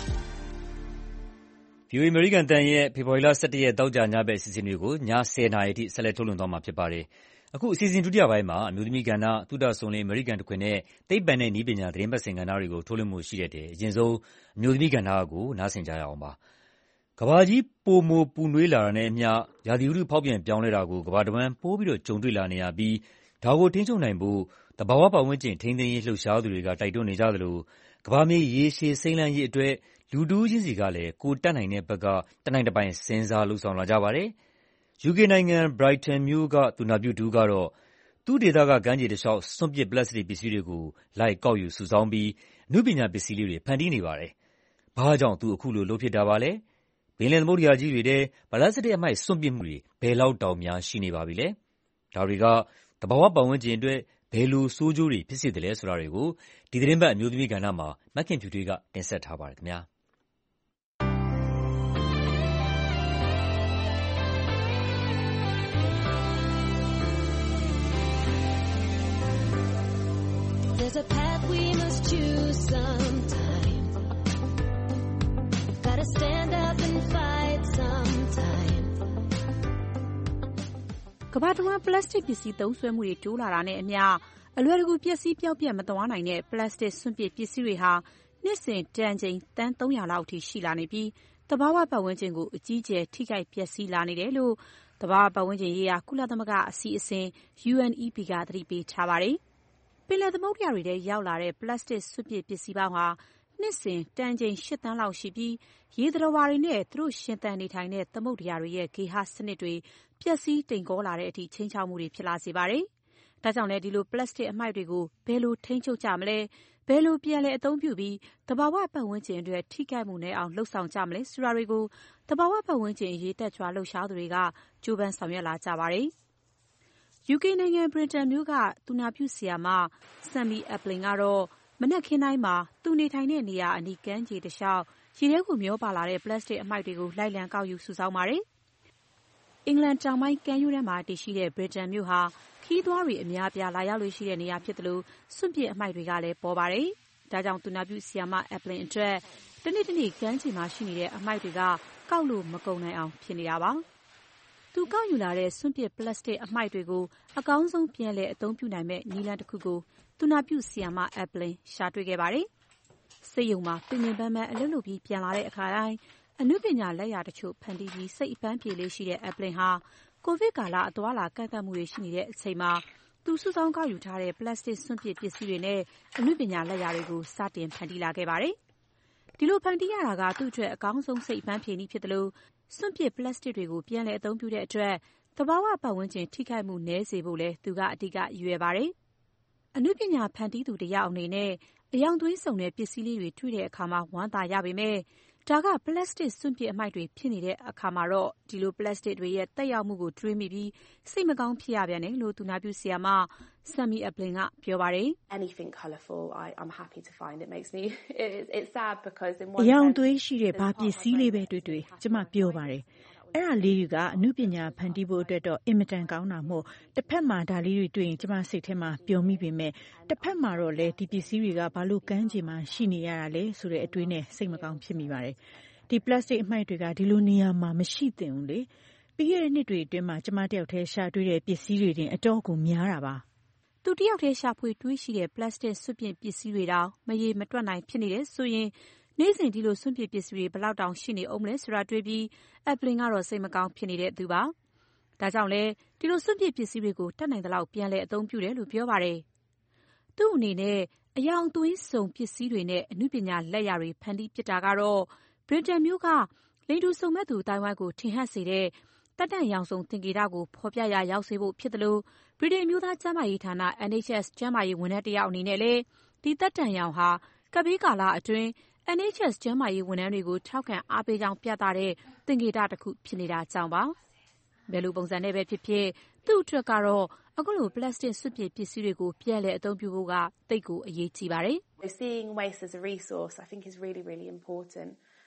V O A အမေရိကန်အသံရဲ့ဖေဖော်ဝါရီလ၁၁ရက်သောကြာညဘက်အစီအစဉ်တွေကိုညဆယ်နာရီအထိဆက်လက်ထုတ်လွှင့်သွားမှာဖြစ်ပါတယ်။အခုအစီအစဉ်ဒုတိယပိုင်းမှာအမျိုးသမီးကဏ္ဍ၊သုတစုံလင်အမေရိကန်တခွင်နဲ့သိပ္ပံနဲ့နည်းပညာသတင်းပတ်စဉ်ကဏ္ဍတွေကိုထုတ်လွှင့်ဖို့ရှိတဲ့ထဲအရင်ဆုံးအမျိုးသမီးကဏ္ဍကိုနားဆင်ကြရအောင်ပါ။ကမ္ဘာကြီးပိုမိုပူနွေးလာတာနဲ့အမျှရာသီဥတုဖောက်ပြန်ပြောင်းလဲတာကိုကမ္ဘာတဝန်းပိုပြီးကြုံတွေ့လာနေရပြီးဒါကိုထိန်းချုပ်နိုင်ဖို့သဘာဝပတ်ဝန်းကျင်ထိန်းသိမ်းရေးလှုပ်ရှားသူတွေကတိုက်တွန်းနေကြသလိုကမ္ဘာမြေရေရှည်စိမ်းလန်းရေးအတွက်လူတဦးချင်းစီကလည်းကိုယ်တတ်နိုင်တဲ့ဘက်ကတနိုင်တပိုင်စဉ်းစားလုပ်ဆောင်လာကြပါတယ်။ ယူကေနိုင်ငံ Brighton မြို့ကသူနာပြုတဦးကတော့သူ့ဒေသကကမ်းခြေတလျှောက်စွန့်ပစ်ပလတ်စတစ်ပစ္စည်းတွေကိုလိုက်ကောက်ယူစုဆောင်းပြီးအနုပညာပစ္စည်းလေးတွေဖန်တီးနေပါတယ်။ဘာကြောင့်သူအခုလိုလုပ်ဖြစ်တာပါလဲ။ပင်လယ်သမုဒ္ဒရာကြီးတွေထဲပလတ်စတစ်အမှိုက်စွန့်ပစ်မှုတွေဘယ်လောက်တောင်များရှိနေပါပြီလဲ။ဒါတွေကသဘာဝပတ်ဝန်းကျင်အတွက်ဘယ်လိုဆိုးကျိုးတွေဖြစ်စေသလဲဆိုတာတွေကိုဒီသီတင်းပတ်အမျိုးသမီးကဏ္ဍမှာမခင်ဖြူထွေးကတင်ဆက်ထားပါတယ်ခင်ဗျာ။ There's a path we must choose sometime. Gotta stand up and fight sometime. ကမ္ဘာတဝန်းပလတ်စတစ်ပစ္စည်းသုံးစွဲမှုတွေတိုးလာတာနဲ့အမျှအလွယ်တကူပျက်စီးပျောက်ပျက်မသွားနိုင်တဲ့ပလတ်စတစ်စွန့်ပစ်ပစ္စည်းတွေဟာနှစ်စဉ်တန်ချိန်သန်းသုံးရာလောက်အထိရှိလာနေပြီးသဘာဝပတ်ဝန်းကျင်ကိုအကြီးအကျယ်ထိခိုက်ပျက်စီးလာနေတယ်လို့သဘာဝပတ်ဝန်းကျင်ရေးရာကုလသမဂ္ဂအစီအစဉ် U N E P ကသတိပေးထားပါတယ်။ပင်လယ်သမုဒ္ဒရာတွေထဲရောက်လာတဲ့ပလတ်စတစ်စွန့်ပစ်ပစ္စည်းပေါင်းဟာနှစ်စဉ်တန်ချိန်ရှစ်သန်းလောက်ရှိပြီးရေသတ္တဝါတွေနဲ့သူတို့ရှင်သန်နေထိုင်တဲ့သမုဒ္ဒရာတွေရဲ့ဂေဟစနစ်တွေပျက်စီးတိမ်ကောလာတဲ့အထိခြိမ်းခြောက်မှုတွေဖြစ်လာစေပါတယ်။ဒါကြောင့်လည်းဒီလိုပလတ်စတစ်အမှိုက်တွေကိုဘယ်လိုထိန်းချုပ်ကြမလဲဘယ်လိုပြန်လည်အသုံးပြုပြီးသဘာဝပတ်ဝန်းကျင်အတွက်ထိခိုက်မှုနည်းအောင်လှုပ်ဆောင်ကြမလဲဆိုတာတွေကိုသဘာဝပတ်ဝန်းကျင်အရေးတက်ကြွလှုပ်ရှားသူတွေကကြိုးပမ်းဆောင်ရွက်လာကြပါတယ်။ ယူကေနိုင်ငံ Brighton မြို့ကသူနာပြုဆရာမ Sammy Appling ကတော့မနက်ခင်းတိုင်းမှာသူနေထိုင်တဲ့နေရာအနီးကမ်းခြေတလျှောက်ရေထဲကိုမျောပါလာတဲ့ပလတ်စတစ်အမှိုက်တွေကိုလိုက်လံကောက်ယူစုဆောင်းပါတယ်။အင်္ဂလန်တောင်ပိုင်းကမ်းရိုးတန်းမှာတည်ရှိတဲ့ Brighton မြို့ဟာခရီးသွားတွေအများအပြားလာရောက်လေ့ရှိတဲ့နေရာဖြစ်သလိုစွန့်ပစ်အမှိုက်တွေကလည်းပေါ်ပါတယ်။ဒါကြောင့်သူနာပြုဆရာမ Appling အတွက်တနေ့တနေ့ကမ်းခြေမှာရှိနေတဲ့အမှိုက်တွေကကောက်လို့မကုန်နိုင်အောင်ဖြစ်နေတာပါ။သူကောက်ယူလာတဲ့စွန့်ပစ်ပလတ်စတစ်အမှိုက်တွေကိုအကောင်းဆုံးပြန်လည်အသုံးပြုနိုင်မယ့်နည်းလမ်းတခုကိုသူနာပြုဆရာမ Appling ရှာတွေ့ခဲ့ပါတယ်။ဆေးရုံမှာပင်ပင်ပန်းပန်းအလုပ်လုပ်ပြီးပြန်လာတဲ့အခါတိုင်းအနုပညာလက်ရာတချို့ဖန်တီးပြီးစိတ်အပန်းပြေလေးရှိတဲ့ Appling ဟာကိုဗစ်ကာလအသွားအလာကန့်သတ်မှုတွေရှိနေတဲ့အချိန်မှာသူစုဆောင်းကောက်ယူထားတဲ့ပလတ်စတစ်စွန့်ပစ်ပစ္စည်းတွေနဲ့အနုပညာလက်ရာတွေကိုစတင်ဖန်တီးလာခဲ့ပါတယ်။ဒီလိုဖန်တီးရတာကသူ့အတွက်အကောင်းဆုံးစိတ်အပန်းပြေနည်းဖြစ်သလိုစွန့်ပစ်ပလတ်စတစ်တွေကိုပြန်လည်အသုံးပြုတဲ့အတွက်သဘာဝပတ်ဝန်းကျင်ထိခိုက်မှုနည်းစေဖို့လည်းသူကအဓိကရည်ရွယ်ပါတယ်။အနုပညာဖန်တီးသူတယောက်အနေနဲ့အယောင်သွေးစုံတဲ့ပစ္စည်းလေးတွေတွေ့တဲ့အခါမှာဝမ်းသာရပေမဲ့ဒါကပလတ်စတစ်စွန့်ပစ်အမှိုက်တွေဖြစ်နေတဲ့အခါမှာတော့ဒီလိုပလတ်စတစ်တွေရဲ့သက်ရောက်မှုကိုတွေးမိပြီးစိတ်မကောင်းဖြစ်ရပြန်တယ်လို့သူနာပြုဆရာမ Sammy Appling ကပြောပါတယ်။ Anything colourful I I'm happy to find it makes me it, it's sad because in one အယောင်သွေးရှိတဲ့ဘာပစ္စည်းလေးပဲတွေ့တွေ့ကျမပြောပါတယ်အဲ့ဒါလေးတွေကအနုပညာဖန်တီးဖို့အတွက်တော့အင်မတန်ကောင်းတာမို့တစ်ဖက်မှာဒါလေးတွေတွေ့ရင်ကျမစိတ်ထဲမှာပျော်မိပေမဲ့တစ်ဖက်မှာတော့လေဒီပစ္စည်းတွေကဘာလို့ကမ်းခြေမှာရှိနေရတာလဲဆိုတဲ့အတွေးနဲ့စိတ်မကောင်းဖြစ်မိပါတယ်ဒီပလတ်စတစ်အမှိုက်တွေကဒီလိုနေရာမှာမရှိသင့်ဘူးလေပြီးရတဲ့နှစ်တွေအတွင်းမှာကျမတယောက်တည်းရှာတွေ့တဲ့ပစ္စည်းတွေတင်အတော့ကိုများတာပါသူတယောက်တည်းရှာဖွေတွေးရှိတဲ့ပလတ်စတစ်စွန့်ပစ်ပစ္စည်းတွေတောင်မရေမတွက်နိုင်ဖြစ်နေတယ်ဆိုရင်နေ့စဉ်ဒီလိုစွန့်ပစ်ပစ္စည်းတွေဘလောက်တောင်ရှိနေအောင်မလဲဆိုတာတွေးပြီး Appling ကတော့စိတ်မကောင်းဖြစ်နေတဲ့သူပါ။ဒါကြောင့်လဲဒီလိုစွန့်ပစ်ပစ္စည်းတွေကိုတတ်နိုင်သလောက်ပြန်လည်အသုံးပြုတယ်လို့ပြောပါတယ်။သူ့အနေနဲ့အယောင်သွေးစုံပစ္စည်းတွေနဲ့အနုပညာလက်ရာတွေဖန်တီးပစ်တာကတော့ Brighton မြို့ကလိင်တူစုံမက်သူအသိုင်းအဝိုင်းကိုထင်ဟပ်စေတဲ့တတ်တတ်ရောင်စုံသင်္ကေတကိုဖော်ပြရာရောက်စေဖို့ဖြစ်သလိုဗြိတိန်အမျိုးသားကျန်းမာရေးဌာန N H S ကျန်းမာရေးဝန်ထမ်းတယောက်အနေနဲ့လည်းဒီတတ်တတ်ရောင်ဟာကပ်ဘေးကာလအတွင်း N H S ကျန်းမာရေးဝန်ထမ်းတွေကိုထောက်ခံအားပေးကြောင်းပြသတဲ့သင်္ကေတတစ်ခုဖြစ်နေတာကြောင့်ပါ။ဘယ်လိုပုံစံနဲ့ပဲဖြစ်ဖြစ်သူ့အတွက်ကတော့အခုလိုပလတ်စတစ်စွန့်ပစ်ပစ္စည်းတွေကိုပြန်လည်အသုံးပြုဖို့ကသိပ်ကိုအရေးကြီးပါတယ်။ Seeing waste as a resource I think is really really important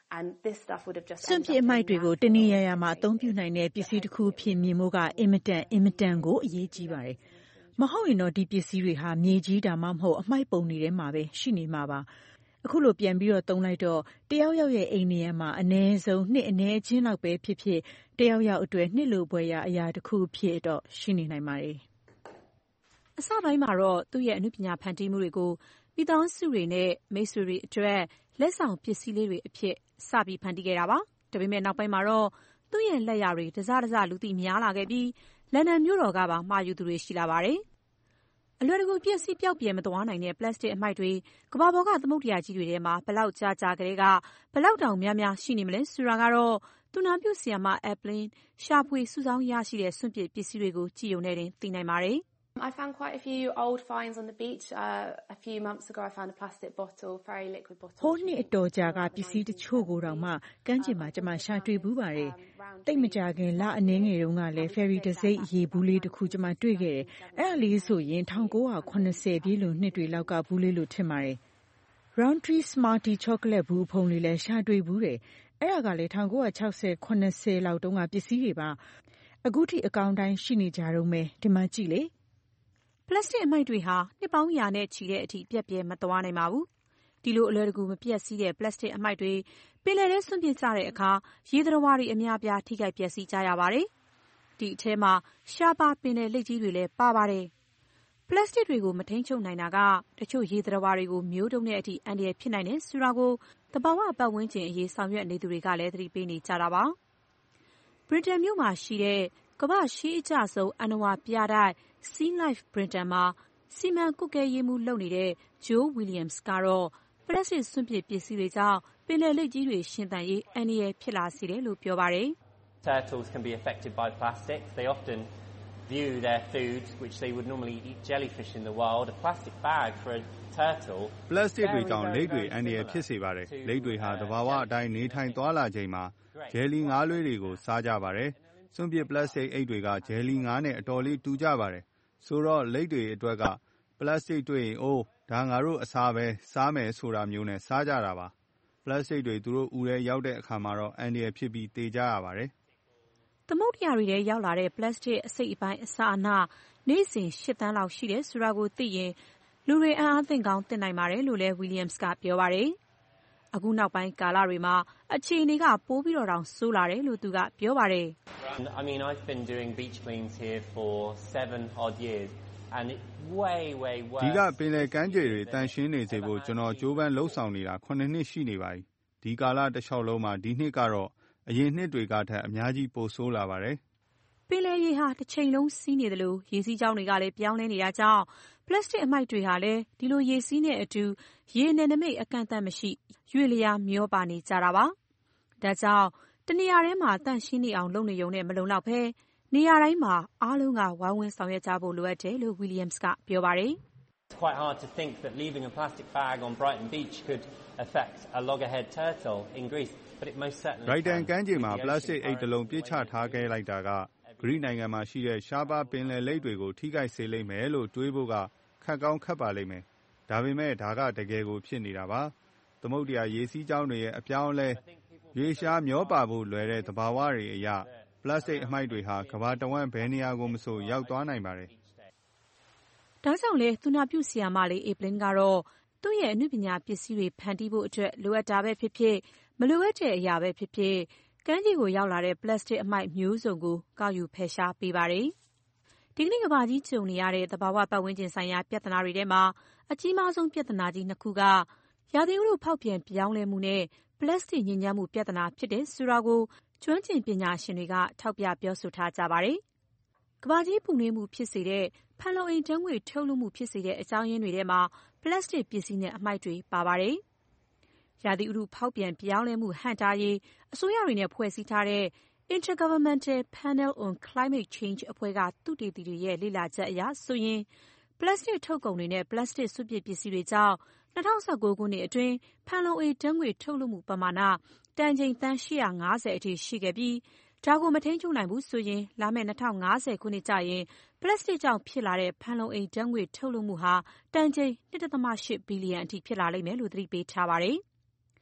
and this stuff would have just စွန့်ပစ်အမှိုက်တွေကိုတနေရာရာမှာအသုံးပြုနိုင်တဲ့ပစ္စည်းတစ်ခုဖြစ်မြင်မှုကအင်မတန်အင်မတန်ကိုအရေးကြီးပါတယ်။မဟုတ်ရင်တော့ဒီပစ္စည်းတွေဟာမြေကြီးဒါမှမဟုတ်အမှိုက်ပုံတွေထဲမှာပဲရှိနေမှာပါ။အခုလိုပြန်ပြီးတော့သုံးလိုက်တော့တယောက်ယောက်ရဲ့အိမ်နေရာမှာအနည်းဆုံးနှစ်အနည်းချင်းလောက်ပဲဖြစ်ဖြစ်တယောက်ယောက်အတွက်နှစ်လိုပွဲရာအရာတစ်ခုဖြစ်တော့ရှိနေနိုင်ပါတယ်။အစပိုင်းမှာတော့သူ့ရဲ့အနုပညာဖန်တီးမှုတွေကိုမိသားစုတွေနဲ့မိတ်ဆွေတွေအတွက်လက်ဆောင်ပစ္စည်းလေးတွေအဖြစ်စပြီးဖန်တီးခဲ့တာပါ။ဒါပေမဲ့နောက်ပိုင်းမှာတော့သူ့ရဲ့လက်ရာတွေတစတစလူသိများလာခဲ့ပြီးလန်ဒန်မြို့တော်ကပါမှာယူသူတွေရှိလာပါတယ်။အလွယ်တကူပျက်စီးပျောက်ပြယ်မသွားနိုင်တဲ့ပလတ်စတစ်အမှိုက်တွေကမ္ဘာပေါ်ကသမုဒ္ဒရာကြီးတွေထဲမှာဘလောက်ကြာကြာကလေးကဘလောက်တောင်များများရှိနေမလဲဆိုတာကတော့သူနာပြုဆရာမ Evelyn ရှာဖွေစုဆောင်းရရှိတဲ့စွန့်ပစ်ပစ္စည်းတွေကိုကြည့်ရုံနဲ့တင်သိနိုင်ပါတယ်။ I found quite a few old finds on the beach. Uh, a few months ago I found a plastic bottle, very liquid bottle. ဟိုနှစ်အတော်ကြာကပစ္စည်းတချို့ကိုတောင်မှကမ်းခြေမှာကျွန်မရှာတွေ့ဘူးပါတယ်။တိတ်မကြခင်လအနည်းငယ်တုန်းကလည်း ferry တစိမ့်ရေဘူးလေးတစ်ခုကျွန်မတွေ့ခဲ့တယ်။အဲ့ဒါလေးဆိုရင်nineteen seventyပြည့်လွန်နှစ်တွေလောက်ကဘူးလေးလို့ထင်ပါတယ်။ Roundtree Smarty chocolate ဘူးဖုံလေးလည်းရှာတွေ့ဘူးတယ်။အဲ့ဒါကလည်းnineteen sixty seventyလောက်တုန်းကပစ္စည်းတွေပါ။အခုထိအကောင်းတိုင်းရှိနေကြတော့မယ်ဒီမှာကြည့်လေပလတ်စတစ်အမှိုက်တွေဟာနှစ်ပေါင်းရာနဲ့ချီတဲ့အထိပြက်ပြဲမသွားနိုင်ပါဘူး။ဒီလိုအလွယ်တကူမပြတ်စီးတဲ့ပလတ်စတစ်အမှိုက်တွေပင်လယ်ထဲစွန့်ပစ်ကြတဲ့အခါရေသတ္တဝါတွေအများပြားထိခိုက်ပျက်စီးကြရပါတယ်။ဒီအထဲမှာရှားပါပင်လယ်လိပ်ကြီးတွေလည်းပါပါတယ်။ပလတ်စတစ်တွေကိုမထိန်းချုပ်နိုင်တာကတချို့ရေသတ္တဝါတွေကိုမျိုးတုံးတဲ့အထိအန္တရာယ်ဖြစ်နိုင်တယ်ဆိုတာကိုသဘာဝပတ်ဝန်းကျင်အရေးဆောင်ရွက်နေသူတွေကလည်းသတိပေးနေကြတာပါ။ဗြိတိန်မြို့မှာရှိတဲ့ကမ္ဘာ့ရှေးအကျဆုံးအဏ္ဏဝါပြတိုက် Sea Life Britain မှာစီမံကွပ်ကဲရေးမှူးလုပ်နေတဲ့ Joe Williams ကတော့ပလတ်စတစ်စွန့်ပစ်ပစ္စည်းတွေကြောင့်ပင်လယ်လိပ်ကြီးတွေရှင်သန်ရေးအန္တရာယ်ဖြစ်လာစေတယ်လို့ပြောပါတယ်။ Turtles can be affected by plastic. They often view their food, which they would normally eat jellyfish in the wild, a plastic bag for a turtle. ပလတ်စတစ်တွေကြောင့်လိပ်တွေအန္တရာယ်ဖြစ်စေပါတယ်။လိပ်တွေဟာသဘာဝအတိုင်းနေထိုင်သွားလာချိန်မှာဂျယ်လီငါးလွှဲတွေကိုစားကြပါတယ်။စွန့်ပစ်ပလတ်စတစ်အိတ်တွေကဂျယ်လီငါးနဲ့အတော်လေးတူကြပါတယ်။ဆိုတော့လိပ်တွေအတွက်ကပလတ်စတစ်တွေ့ရင်အိုးဒါငါတို့အစားပဲစားမယ်ဆိုတာမျိုးနဲ့စားကြတာပါ။ပလတ်စတစ်တွေသူတို့ဦးထဲရောက်တဲ့အခါမှာတော့အန္တရာယ်ဖြစ်ပြီးသေကြရပါတယ်။သမုဒ္ဒရာတွေထဲရောက်လာတဲ့ပလတ်စတစ်အစိတ်အပိုင်းအစအနနေ့စဉ်၈သန်းလောက်ရှိတယ်ဆိုတာကိုသိရင်လူတွေအံ့အားသင့်ကောင်းသင့်နိုင်ပါတယ်လို့လည်း Williams ကပြောပါတယ်။အခုနောက်ပိုင်းကာလတွေမှာအခြေအနေကပိုပြီးတော့တောင်ဆိုးလာတယ်လို့သူကပြောပါတယ်။ I mean I've been doing beach cleans here for seven odd years and it way way worse. ဒီကပင်လယ်ကမ်းခြေတွေတန်ရှင်းနေစေဖို့ကျွန်တော်ကြိုးပမ်းလှုပ်ဆောင်နေတာခုနှစ်နှစ်ရှိနေပါပြီ။ဒီကာလတစ်လျှောက်လုံးမှာဒီနှစ်ကတော့အရင်နှစ်တွေကထက်အများကြီးပိုဆိုးလာပါတယ်။ပင်လယ်ရေဟာတစ်ချိန်လုံးစီးနေတယ်လို့ရေစီးကြောင်းတွေကလည်းပြောင်းလဲနေတာကြောင့်ပလတ်စတစ်အမှိုက်တွေဟာလည်းဒီလိုရေစီးနဲ့အတူရေနယ်နိမိတ်အကန့်အသတ်မရှိရွေ့လျားမျောပါနေကြတာပါ။ဒါကြောင့်တနေရာထဲမှာတန့်ရှင်းနေအောင်လုပ်နေရုံနဲ့မလုံလောက်ဘဲနေရာတိုင်းမှာအားလုံးကဝိုင်းဝန်းဆောင်ရွက်ကြဖို့လိုအပ်တယ်လို့ Williams ကပြောပါတယ်။ It's quite hard to think that leaving a plastic bag on Brighton Beach could affect a loggerhead turtle in Greece, but it most certainly Brighton ကမ်းခြေမှာပလတ်စတစ်အိတ်တစ်လုံးပြစ်ချထားခဲ့လိုက်တာကဂရိနိုင်ငံမှာရှိတဲ့ရှားပါးပင်လယ်လိပ်တွေကိုထိခိုက်စေလိမ့်မယ်လို့တွေးဖို့ကခက်ကောင်းခက်ပါလိမ့်မယ်။ဒါပေမဲ့ဒါကတကယ်ကိုဖြစ်နေတာပါ။သမုဒ္ဒရာရေစီးကြောင်းတွေရဲ့အပြောင်းအလဲရေရှားမျောပါဖို့လွယ်တဲ့သဘာဝတွေအရပလတ်စတစ်အမှိုက်တွေဟာကမ္ဘာတဝန်းဘယ်နေရာကိုမဆိုရောက်သွားနိုင်ပါတယ်။ဒါကြောင့်လေသူနာပြုဆရာမလေး Evelyn ကတော့သူ့ရဲ့အနုပညာပစ္စည်းတွေဖန်တီးဖို့အတွက်လိုအပ်တာပဲဖြစ်ဖြစ်မလိုအပ်တဲ့အရာပဲဖြစ်ဖြစ်ကမ်းခြေကိုရောက်လာတဲ့ပလတ်စတစ်အမှိုက်မျိုးစုံကိုကောက်ယူဖယ်ရှားပေးပါတယ်။ဒီကနေ့ကမ္ဘာကြီးကြုံနေရတဲ့သဘာဝပတ်ဝန်းကျင်ဆိုင်ရာပြဿနာတွေထဲမှာအကြီးမားဆုံးပြဿနာကြီးနှစ်ခုကရာသီဥတုဖောက်ပြန်ပြောင်းလဲမှုနဲ့ပလတ်စတစ်ညစ်ညမ်းမှုပြဿနာဖြစ်တယ်ဆိုတာကိုကျွမ်းကျင်ပညာရှင်တွေကထောက်ပြပြောဆိုထားကြပါတယ်။ကမ္ဘာကြီးပူနွေးမှုဖြစ်စေတဲ့ဖန်လုံအိမ်ဓာတ်ငွေ့ထုတ်လွှတ်မှုဖြစ်စေတဲ့အကြောင်းရင်းတွေထဲမှာပလတ်စတစ်ပစ္စည်းနဲ့အမှိုက်တွေပါပါတယ်။ရာသီဥတုဖောက်ပြန်ပြောင်းလဲမှုဟန့်တားရေးအစိုးရတွေနဲ့ဖွဲ့စည်းထားတဲ့ Intergovernmental Panel on Climate Change အဖွဲ့ကသုတေသီတွေရဲ့လေ့လာချက်အရဆိုရင်ပလတ်စတစ်ထုတ်ကုန်တွေနဲ့ပလတ်စတစ်စွန့်ပစ်ပစ္စည်းတွေကြောင့်၂၀၁၉ခုနှစ်အတွင်းဖန်လုံအိမ်ဓာတ်ငွေ့ထုတ်လွှတ်မှုပမာဏတန်ချိန်သန်း၈၅၀အထိရှိခဲ့ပြီးဒါကိုမထိန်းချုပ်နိုင်ဘူးဆိုရင်လာမယ့်၂၀၅၀ခုနှစ်ကျရင်ပလတ်စတစ်ကြောင့်ဖြစ်လာတဲ့ဖန်လုံအိမ်ဓာတ်ငွေ့ထုတ်လွှတ်မှုဟာတန်ချိန်၂.၈ဘီလီယံအထိဖြစ်လာလိမ့်မယ်လို့သတိပေးထားပါတယ်။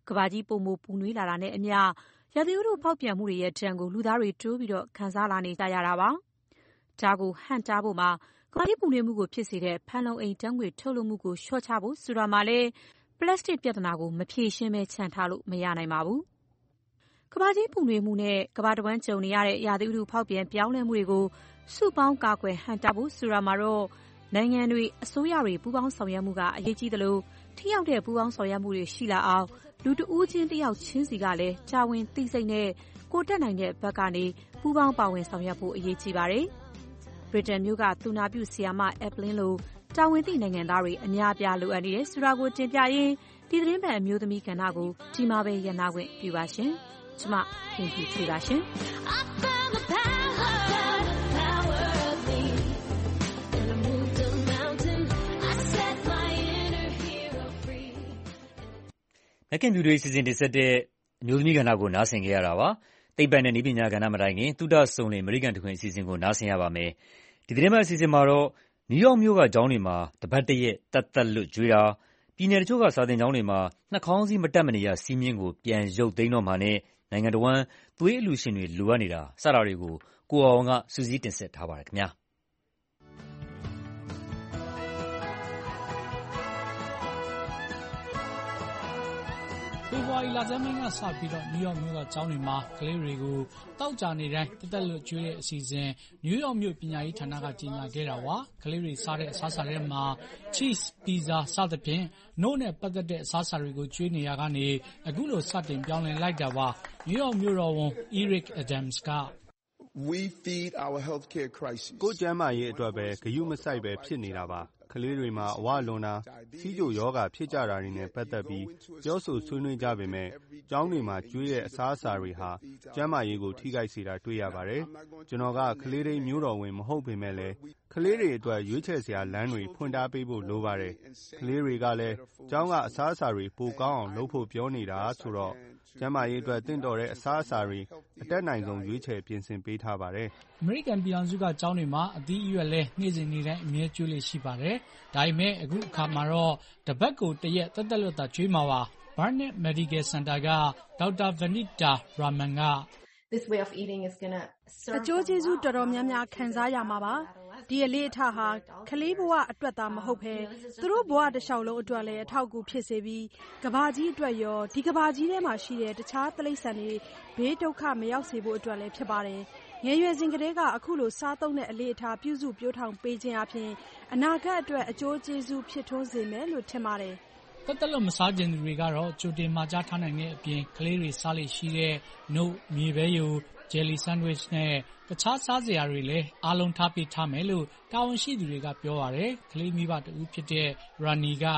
ကမ္ဘာကြီးပိုမိုပူနွေးလာတာနဲ့အမျှရာသီဥတုဖောက်ပြန်မှုတွေရဲ့ဒဏ်ကိုလူသားတွေတိုးပြီးခံစားလာနေကြရတာပါ။ဒါကိုဟန့်တားဖို့မှာကမ္ဘာကြီးပူနွေးမှုကိုဖြစ်စေတဲ့ဖန်လုံအိမ်ဓာတ်ငွေ့ထုတ်လွှတ်မှုကိုလျှော့ချဖို့ဆိုတာမှာလည်းပလတ်စတစ်ပြဿနာကိုမဖြေရှင်းဘဲချန်ထားလို့မရနိုင်ပါဘူး။ကမ္ဘာကြီးပူနွေးမှုနဲ့ကမ္ဘာတဝန်းကြုံနေရတဲ့ရာသီဥတုဖောက်ပြန်ပြောင်းလဲမှုတွေကိုစုပေါင်းကာကွယ်ဟန့်တားဖို့ဆိုတာမှာတော့နိုင်ငံတွေအစိုးရတွေပူးပေါင်းဆောင်ရွက်မှုကအရေးကြီးသလိုထိရောက်တဲ့ပူးပေါင်းဆောင်ရွက်မှုတွေရှိလာအောင်လူတဦးချင်းတယောက်ချင်းစီကလည်းတာဝန်သိစိတ်နဲ့ကိုယ်တက်နိုင်တဲ့ဘက်ကနေပူးပေါင်းပါဝင်ဆောင်ရွက်ဖို့အရေးကြီးပါတယ်။ဗြိတိန်မြို့ကသူနာပြုဆရာမအက်ပလင်းလိုတာဝန်သိနိုင်ငံသားတွေအများအပြားလိုအပ်နေတယ်ဆိုတာကိုတင်ပြရင်းဒီသတင်းပတ်အမျိုးသမီးကဏ္ဍကိုဒီမှာပဲရနာခွင့်ပြုပါရှင်။ကျွန်မခင်ဖြူချွေပါရှင်။မက်ခင်ဖြူတွေစီစဉ်တင်ဆက်တဲ့အမျိုးသမီးကဏ္ဍကိုနားဆင်ခဲ့ရတာပါ။သိပ္ပံနဲ့နည်းပညာကဏ္ဍမတိုင်ခင်သုတစုံလင်အမေရိကန်တခွင်အစီအစဉ်ကိုနားဆင်ရပါမယ်။ဒီသတင်းပတ်အစီအစဉ်မှာတော့နယူးယောက်မြို့ကကျောင်းတွေမှာတပတ်တရက်သက်သက်လွတ်ကျွေးတာ၊ပြည်နယ်တချို့ကစာသင်ကျောင်းတွေမှာနှာခေါင်းစည်းမတပ်မနေရစည်းမျဉ်းကိုပြန်ရုပ်သိမ်းတော့မှာနဲ့နိုင်ငံတဝန်းသွေးအလှူရှင်တွေလိုအပ်နေတာစတာတွေကိုကိုအောင်ကစုစည်းတင်ဆက်ထားပါတယ်ခင်ဗျာ။ဖေဖော်ဝါရီလဆန်းပိုင်းကစပြီးတော့နယူးယောက်မြို့ကကျောင်းတွေမှာကလေးတွေကိုသောကြာနေ့တိုင်းသက်သက်လွတ်ကျွေးတဲ့အစီအစဉ်နယူးယောက်မြို့ပညာရေးဌာနကကြေညာခဲ့တာပါ။ကလေးတွေစားတဲ့အစားအစာတွေမှာ cheese, pizza စသဖြင့်နို့နဲ့ပတ်သက်တဲ့အစားအစာတွေကိုကျွေးနေရာကနေအခုလိုစတင်ပြောင်းလဲလိုက်တာပါ။နယူးယောက်မြို့တော်ဝန် Eric Adams က We feed our healthcare crisis. ကိုယ်ကျန်းမာရေးအတွက်ပဲဂရုမစိုက်ပဲဖြစ်နေတာပါ။ကလေးတွေမှာအဝလွန်တာ၊ဆီးချိုရောဂါဖြစ်ကြတာတွေနဲ့ပတ်သက်ပြီးပြောဆိုဆွေးနွေးကြပေမယ့်ကျောင်းတွေမှာကျွေးတဲ့အစားအစာတွေဟာကျန်းမာရေးကိုထိခိုက်စေတာတွေ့ရပါတယ်။ကျွန်တော်ကကလေးထိန်းမြို့တော်ဝန်မဟုတ်ပေမယ့်လည်းကလေးတွေအတွက်ရွေးချယ်စရာလမ်းတွေဖွင့်ထားပေးဖို့လိုပါတယ်။ကလေးတွေကလည်းကျောင်းကအစားအစာတွေပိုကောင်းအောင်လုပ်ဖို့ပြောနေတာဆိုတော့ကျန်းမာရေးအတွက်သင့်တော်တဲ့အစားအစာတွေအတတ်နိုင်ဆုံးရွေးချယ်ပြင်ဆင်ပေးထားပါတယ်။အမေရိကန်ပြည်ထောင်စုကကျောင်းတွေမှာအသီးအရွက်လည်းနေ့စဉ်နေ့တိုင်းအမြဲကျွေးလေ့ရှိပါတယ်။ဒါပေမဲ့အခုအခါမှာတော့တပတ်ကိုတရက်သက်သက်လွတ်သာကျွေးမှာပါ။ Barnet Medical Center ကဒေါက်တာ Vanita Raman က This way of eating is going to အကျိုးကျေးဇူးတော်တော်များများခံစားရမှာပါ။ဒီအလေးအထားဟာကလေးဘဝအတွက်သာမဟုတ်ဘဲသူတို့ဘဝတစ်လျှောက်လုံးအတွက်လည်းအထောက်အကူဖြစ်စေပြီးကမ္ဘာကြီးအတွက်ရောဒီကမ္ဘာကြီးထဲမှာရှိတဲ့တခြားတိရစ္ဆာန်တွေဘေးဒုက္ခမရောက်စေဖို့အတွက်လည်းဖြစ်ပါတယ်။ငယ်ရွယ်စဉ်ကတည်းကအခုလိုစားသုံးတဲ့အလေးအထားပြုစုပျိုးထောင်ပေးခြင်းအပြင်အနာဂတ်အတွက်အကျိုးကျေးဇူးဖြစ်ထွန်းစေမယ်လို့ထင်ပါတယ်။သက်သက်လွတ်မစားကျင်သူတွေကတော့ကြိုတင်မှာကြားထားနိုင်တဲ့အပြင်ကလေးတွေစားလေ့ရှိတဲ့နို့၊မြေပဲယို၊ဂျယ်လီဆန်းဒွစ်နဲ့တခြားစားစရာတွေလည်းအားလုံးထားပေးထားမယ်လို့တာဝန်ရှိသူတွေကပြောပါတယ်။ကလေးမိဘတဦးဖြစ်တဲ့ Rani က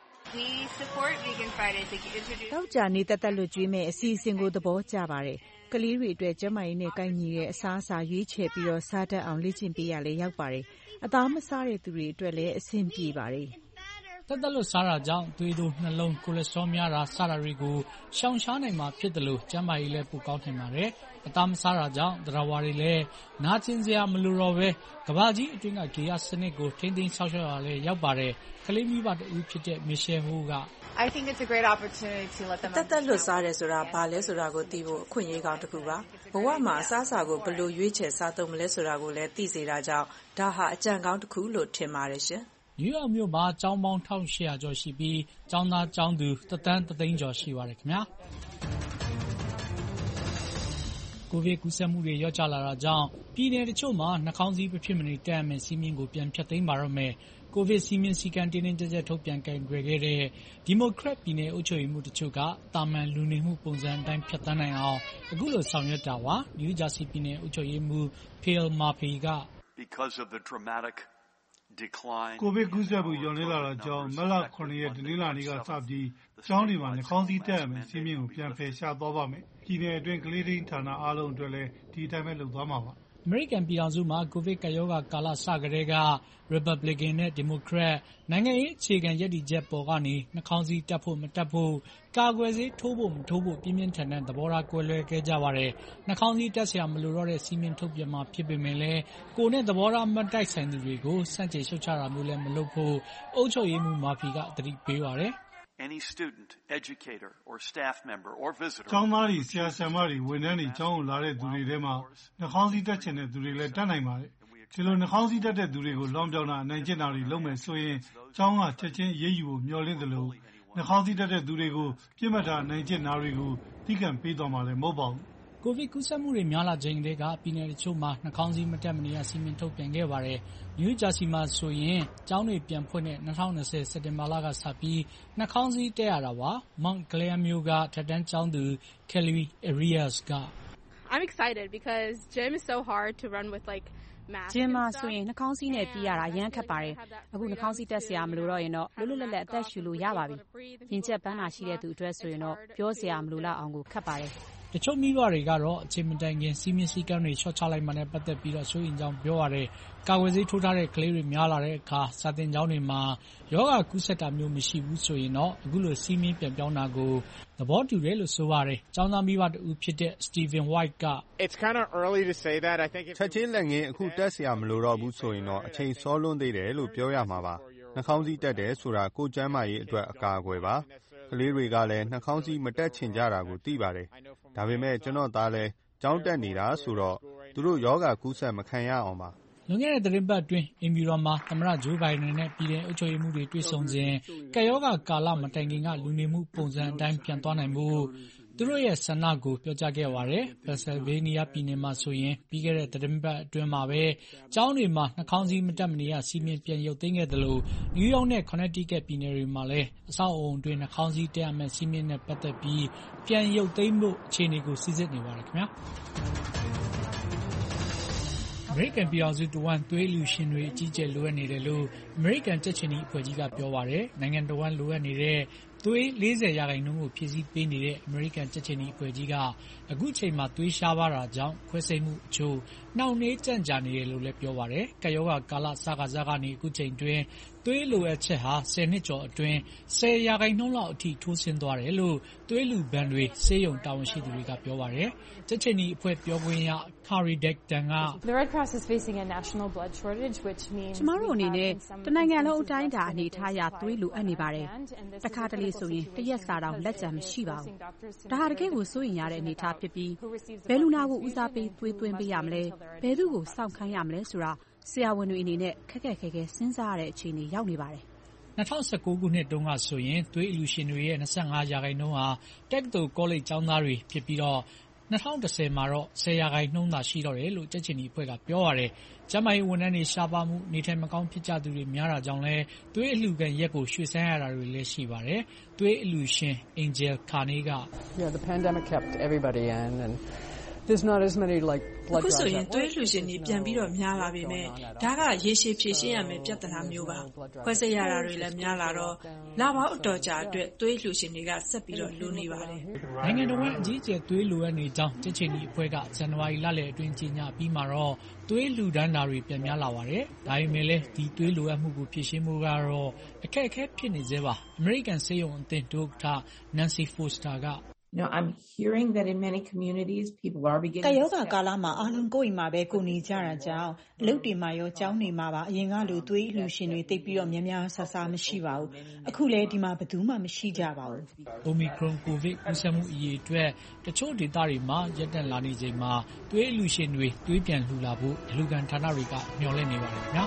သောကြာနေ့သက်သက်လွတ်ကျွေးမယ့်အစီအစဉ်ကိုသဘောကျပါတယ်။ကလေးတွေအတွက်ကျန်းမာရေးနဲ့ကိုက်ညီတဲ့အစားအစာရွေးချယ်ပြီးတော့စားတတ်အောင်လေ့ကျင့်ပေးရလဲရောက်ပါတယ်။အသားမစားတဲ့သူတွေအတွက်လည်းအဆင်ပြေပါတယ်။သက်သက်လွတ်စားတာကြောင့်သွေးတိုးနှလုံးကိုလက်စထရောများတာစတာတွေကိုရှောင်ရှားနိုင်မှာဖြစ်တယ်လို့ကျန်းမာရေးလည်းပိုကောင်းနိုင်ပါတယ်။အသားမစားတာကြောင့်သတ္တဝါတွေလည်းနာကျင်စရာမလိုတော့ပဲကမ္ဘာကြီးအတွင်းကဂေဟစနစ်ကိုထိန်းသိမ်းဆောက်ရှောက်ရလဲရောက်ပါတယ်။ကလေးမိဘတဦးဖြစ်တဲ့ Michelle Ho က I think it's a great opportunity to let them တက်တက်လွတ်စားတယ်ဆိုတာဘာလဲဆိုတာကိုသိဖို့အခွင့်အရေးကောင်းတစ်ခုပါဘဝမှာအစားအစာကိုဘယ်လိုရွေးချယ်စားသုံးမလဲဆိုတာကိုလည်းသိစေတာကြောင့်ဒါဟာအကြံကောင်းတစ်ခုလို့ထင်ပါတယ်ရှင်နယူးယောက်မြို့မှာကျောင်းပေါင်းတစ်ထောင်ရှစ်ရာကျော်ရှိပြီးကျောင်းသားကျောင်းသူတစ်သန်းတစ်သိန်းကျော်ရှိပါတယ်ခင်ဗျာကိုဗစ်ကူးစက်မှုတွေလျော့ကျလာတာကြောင့်ပြည်내တချို့မှာနှာခေါင်းစည်းမဖြစ်မနေတပ်ရမယ့်စီးမင်းကိုပြန်ဖျက်သိမ်းပါတော့မယ်ကိုဗစ်စီးမင်းစည်းကမ်းတင်းတင်းကျပ်ကျပ်ထုတ်ပြန်ကိုင်တွယ်ခဲ့တဲ့ဒီမိုကရက်ပြည်내အုပ်ချုပ်ရေးမှုတချို့ကတာမန်လူနေမှုပုံစံအတိုင်းဖြတ်သန်းနိုင်အောင်အခုလိုဆောင်ရွက်တာပါနယူးဂျာစီပြည်내အုပ်ချုပ်ရေးမှု Phil Murphy က Because of the dramatic decline ကိုဗစ်ကူးစက်မှုလျော့နည်းလာတာကြောင့်မတ်လခုနှစ်ရက်ဒီနေ့လာနေ့ကစပြီးကျောင်းတွေမှာနှာခေါင်းစည်းတပ်ရမယ်စီးမင်းကိုပြန်ဖယ်ရှားသွားပါမယ်ပြည်내အတွင်းကလေးတိုင်းဌာနအားလုံးအတွက်လည်းဒီအတိုင်းပဲလုပ်သွားမှာပါအမေရိကန်ပြည်ထောင်စုမှာကိုဗစ်ကပ်ရောဂါကာလစကတည်းက Republican နဲ့ Democrat နိုင်ငံရေးအခြေခံရပ်တည်ချက်ပေါ်ကနေနှာခေါင်းစည်းတပ်ဖို့မတပ်ဖို့ကာကွယ်ဆေးထိုးဖို့မထိုးဖို့ပြင်းပြင်းထန်ထန်သဘောထားကွဲလွဲခဲ့ကြပါတယ်။နှာခေါင်းစည်းတပ်ဆရာမလိုတော့တဲ့စီးမင်းထုတ်ပြန်မှာဖြစ်ပေမဲ့လည်းကိုနဲ့သဘောထားမတိုက်ဆိုင်သူတွေကိုစန့်ကျင်ရှုတ်ချတာမျိုးလည်းမလုပ်ဖို့အုပ်ချုပ်ရေးမှူးမာဖီကသတိပေးပါတယ်။ any student, educator, or staff member or visitor. ကျောင်းသားတွေဆရာဆရာမတွေဝန်ထမ်းတွေကျောင်းကိုလာတဲ့သူတွေထဲမှာနှာခေါင်းစည်းတက်ချင်တဲ့သူတွေလည်းတက်နိုင်ပါတယ်ဒီလိုနှာခေါင်းစည်းတက်တဲ့သူတွေကိုလောင်းပြောင်းတာအနိုင်ကျင့်တာတွေလုပ်မယ်ဆိုရင်ကျောင်းကချက်ချင်းရေးယူဖို့မျှော်လင့်တယ်လို့နှာခေါင်းစည်းတက်တဲ့သူတွေကိုပြစ်မှတ်ထားအနိုင်ကျင့်တာတွေကိုသိကံပေးသွားမှာလည်းမဟုတ်ပါဘူးကိုဗစ်ကူးစက်မှုတွေများလာချိန်တည်းကပြည်နယ်တချို့မှာနှာခေါင်းစည်းမတက်မနေရစီမံထုတ်ပြန်ခဲ့ပါတယ်။နယူးဂျာစီမှာဆိုရင်ကျောင်းတွေပြန်ဖွင့်တဲ့၂၀၂၀စက်တင်ဘာလကစပြီးနှာခေါင်းစည်းတက်ရတာပါ။ Montclair မြို့ကထက်တန်းကျောင်းသူ Kelly Arias က I'm excited because gym is so hard to run with like ဂျင်မှာဆိုရင်နှာခေါင်းစည်းနဲ့ပြီးရတာအရန်ခက်ပါတယ်။အခုနှာခေါင်းစည်းတက်စရာမလိုတော့ရင်တော့လွတ်လွတ်လပ်လပ်အသက်ရှူလို့ရပါပြီ။ရင်ကျက်ပန်းတာရှိတဲ့သူအတွက်ဆိုရင်တော့ပြောစရာမလိုတော့အောင်ကိုခက်ပါတယ်တချို့မိဘတွေကတော့အချိန်မတိုင်ခင်စီးမြင့်စည်းကမ်းတွေလျှော့ချလိုက်မှနဲ့ပတ်သက်ပြီးတော့စိုးရိမ်ကြောင်းပြောရတယ်။ကာကွယ်ဆေးထိုးထားတဲ့ကလေးတွေများလာတဲ့အခါစာသင်ကျောင်းတွေမှာရောဂါကူးစက်တာမျိုးမရှိဘူးဆိုရင်တော့အခုလိုစီးမြင့်ပြန်ပြောင်းတာကိုသဘောတူတယ်လို့ဆိုပါတယ်။ကျောင်းသားမိဘတဦးဖြစ်တဲ့ Stephen White က It's kind of early to say that I think ချက်ချင်းလက်ငင်းအခုတက်စရာမလိုတော့ဘူးဆိုရင်တော့အချိန်စောလွန်းသေးတယ်လို့ပြောရမှာပါ။နှာခေါင်းစည်းတက်တယ်ဆိုတာကိုယ်ကျန်းမာရေးအတွက်အကာအကွယ်ပါ။ကလေးတွေကလည်းနှာခေါင်းစည်းမတက်ချင်ကြတာကိုသိပါတယ်။ဒါပေမဲ့ကျွန်တော်သားလည်းကျောင်းတက်နေတာဆိုတော့သူတို့ယောဂကူးစက်မခံရအောင်ပါ။လွန်ခဲ့တဲ့သတင်းပတ်အတွင်းအိမ်ဖြူတော်မှာသမ္မတဂျိုးဘိုင်ဒန်နဲ့ပြည်ထောင်အုပ်ချုပ်ရေးမှူးတွေတွေ့ဆုံစဉ်ကပ်ရောဂါကာလမတိုင်ခင်ကလူနေမှုပုံစံအတိုင်းပြန်သွားနိုင်ဖို့သူတို့ရဲ့ဆန္ဒကိုပြောကြားခဲ့ပါတယ်။ Pennsylvania ပြည်နယ်မှာဆိုရင်ပြီးခဲ့တဲ့သတင်းပတ်အတွင်းမှာပဲကျောင်းတွေမှာနှာခေါင်းစည်းမတက်မနေရစီမံပြန်ရုပ်သိမ်းခဲ့တယ်လို့ New York နဲ့ Connecticut ပြည်နယ်တွေမှာလည်းအဆောက်အအုံအတွင်းနှာခေါင်းစည်းတက်ရမယ့်စီမံနဲ့ပတ်သက်ပြီးပြန်ရုပ်သိမ်းဖို့အခြေအနေကိုစစ်ဆေးနေပါတယ်ခင်ဗျာ။အမေရိကန်ပြည်ထောင်စုတဝန်းသွေးလူရှင်တွေအကြီးအကျယ်လိုအပ်နေတယ်လို့အမေရိကန်ကြက်ချင်နီအဖွဲ့ကြီးကပြောပါတယ်။နိုင်ငံတဝန်းလိုအပ်နေတဲ့သွေး၄၀ရာခိုင်နှုန်းကိုဖြည့်ဆည်းပေးနေတဲ့အမေရိကန်ကြက်ချင်နီအဖွဲ့ကြီးကအခုချိန်မှာသွေးရှားပါတာကြောင့်ခွဲစိတ်မှုအချို့နှောင့်နှေးကြန့်ကြာနေတယ်လို့လည်းပြောပါတယ်။ကပ်ရောဂါကာလစကားစကားနေအခုချိန်တွင်သွေးလိုအပ်ချက်ဟာဆယ်နှစ်ကျော်အတွင်းဆယ်ရာခိုင်နှုန်းလောက်အထိထိုးဆင်းသွားတယ်လို့သွေးလူဘဏ်တွေဆေးရုံတာဝန်ရှိသူတွေကပြောပါတယ်။ကြက်ချင်နီအဖွဲ့ပြောခွင့်ရ Kari Dektan က The Red Cross is facing a national blood shortage which means ကျမတို့အနေနဲ့တနိုင်ငံလုံးအတိုင်းအတာအနေထားရသွေးလိုအပ်နေပါတယ်။တခါတလေဆိုရင်တရက်စာတောင်လက်ကျန်မရှိပါဘူး။ဒါဟာတကယ်ကိုစိုးရိမ်ရတဲ့အနေအထားဖြစ်ပြီးဘယ်လူနာကိုဦးစားပေးသွေးသွင်းပေးရမလဲဘယ်သူကိုစောင့်ခိုင်းရမလဲဆိုတာဆရာဝန်တွေအနေနဲ့ခက်ခက်ခဲခဲစဉ်းစားရတဲ့အခြေအနေရောက်နေပါတယ်၂၀၁၉ခုနှစ်တုန်းကဆိုရင်သွေးအလူရှင်တွေရဲ့၂၅ရာခိုင်နှုန်းဟာတက္ကသိုလ်ကောလိပ်ကျောင်းသားတွေဖြစ်ပြီးတော့၂၀၁၀မှာတော့ဆယ်ရာခိုင်နှုန်းသာရှိတော့တယ်လို့ကြက်ချင်နီအဖွဲ့ကပြောရတယ်။ကျန်းမာရေးဝန်ထမ်းတွေရှားပါမှုနေထိုင်မကောင်းဖြစ်ကြသူတွေများတာကြောင့်လဲသွေးအလှူခံရက်ကိုရွှေ့ဆိုင်းရတာတွေလည်းရှိပါတယ်။သွေးအလှူရှင် Angel Carney က Yeah, the pandemic kept everybody in and there's not as many like blood drives. အခုဆိုရင်သွေးလှူရှင်တွေပြန်ပြီးတော့များလာပြီမဲ့ဒါကရေရှည်ဖြည့်ရှင်းရမယ်ပြဿနာမျိုးပါခွဲစိတ်ရတာတွေလည်းများလာတော့လပေါင်းအတော်ကြာအတွက်သွေးလှူရှင်တွေကဆက်ပြီးတော့လိုနေပါတယ်နိုင်ငံတော်ဝန်အကြီးအကျယ်သွေးလိုအပ်နေကြောင်းကြက်ချင်နီအဖွဲ့ကဇန်နဝါရီလလယ်အတွင်းကြီးညာပြီးမှတော့သွေးလှူဒန်းတာတွေပြန်များလာပါတယ်ဒါပေမဲ့လည်းဒီသွေးလိုအပ်မှုကိုဖြည့်ရှင်းမှုကတော့အခက်အခဲဖြစ်နေသေးပါအမေရိကန်စေယုံအသင်းဒုက္ခ Nancy Foster က No, I'm hearing that in many communities people are beginning ကယောဂကာလမှာအားလုံးကိုယ်အိမ်မှာပဲကိုနေကြတာကြောင့်အလုပ်တွေမှာရောကျောင်းတွေမှာပါအရင်ကလိုသွေးအလှူရှင်တွေတိတ်ပြီးတော့များများဆဆမရှိပါဘူးအခုလည်းဒီမှာဘယ်သူမှမရှိကြပါဘူး Omicron COVID ကူးစက်မှုအရေးအတွက်တချို့ဒေသတွေမှာရပ်တန့်လာနေချိန်မှာသွေးအလှူရှင်တွေသွေးပြန်လှူလာဖို့အလှူခံဌာနတွေကမျှော်လင့်နေပါတယ်ခင်ဗျာ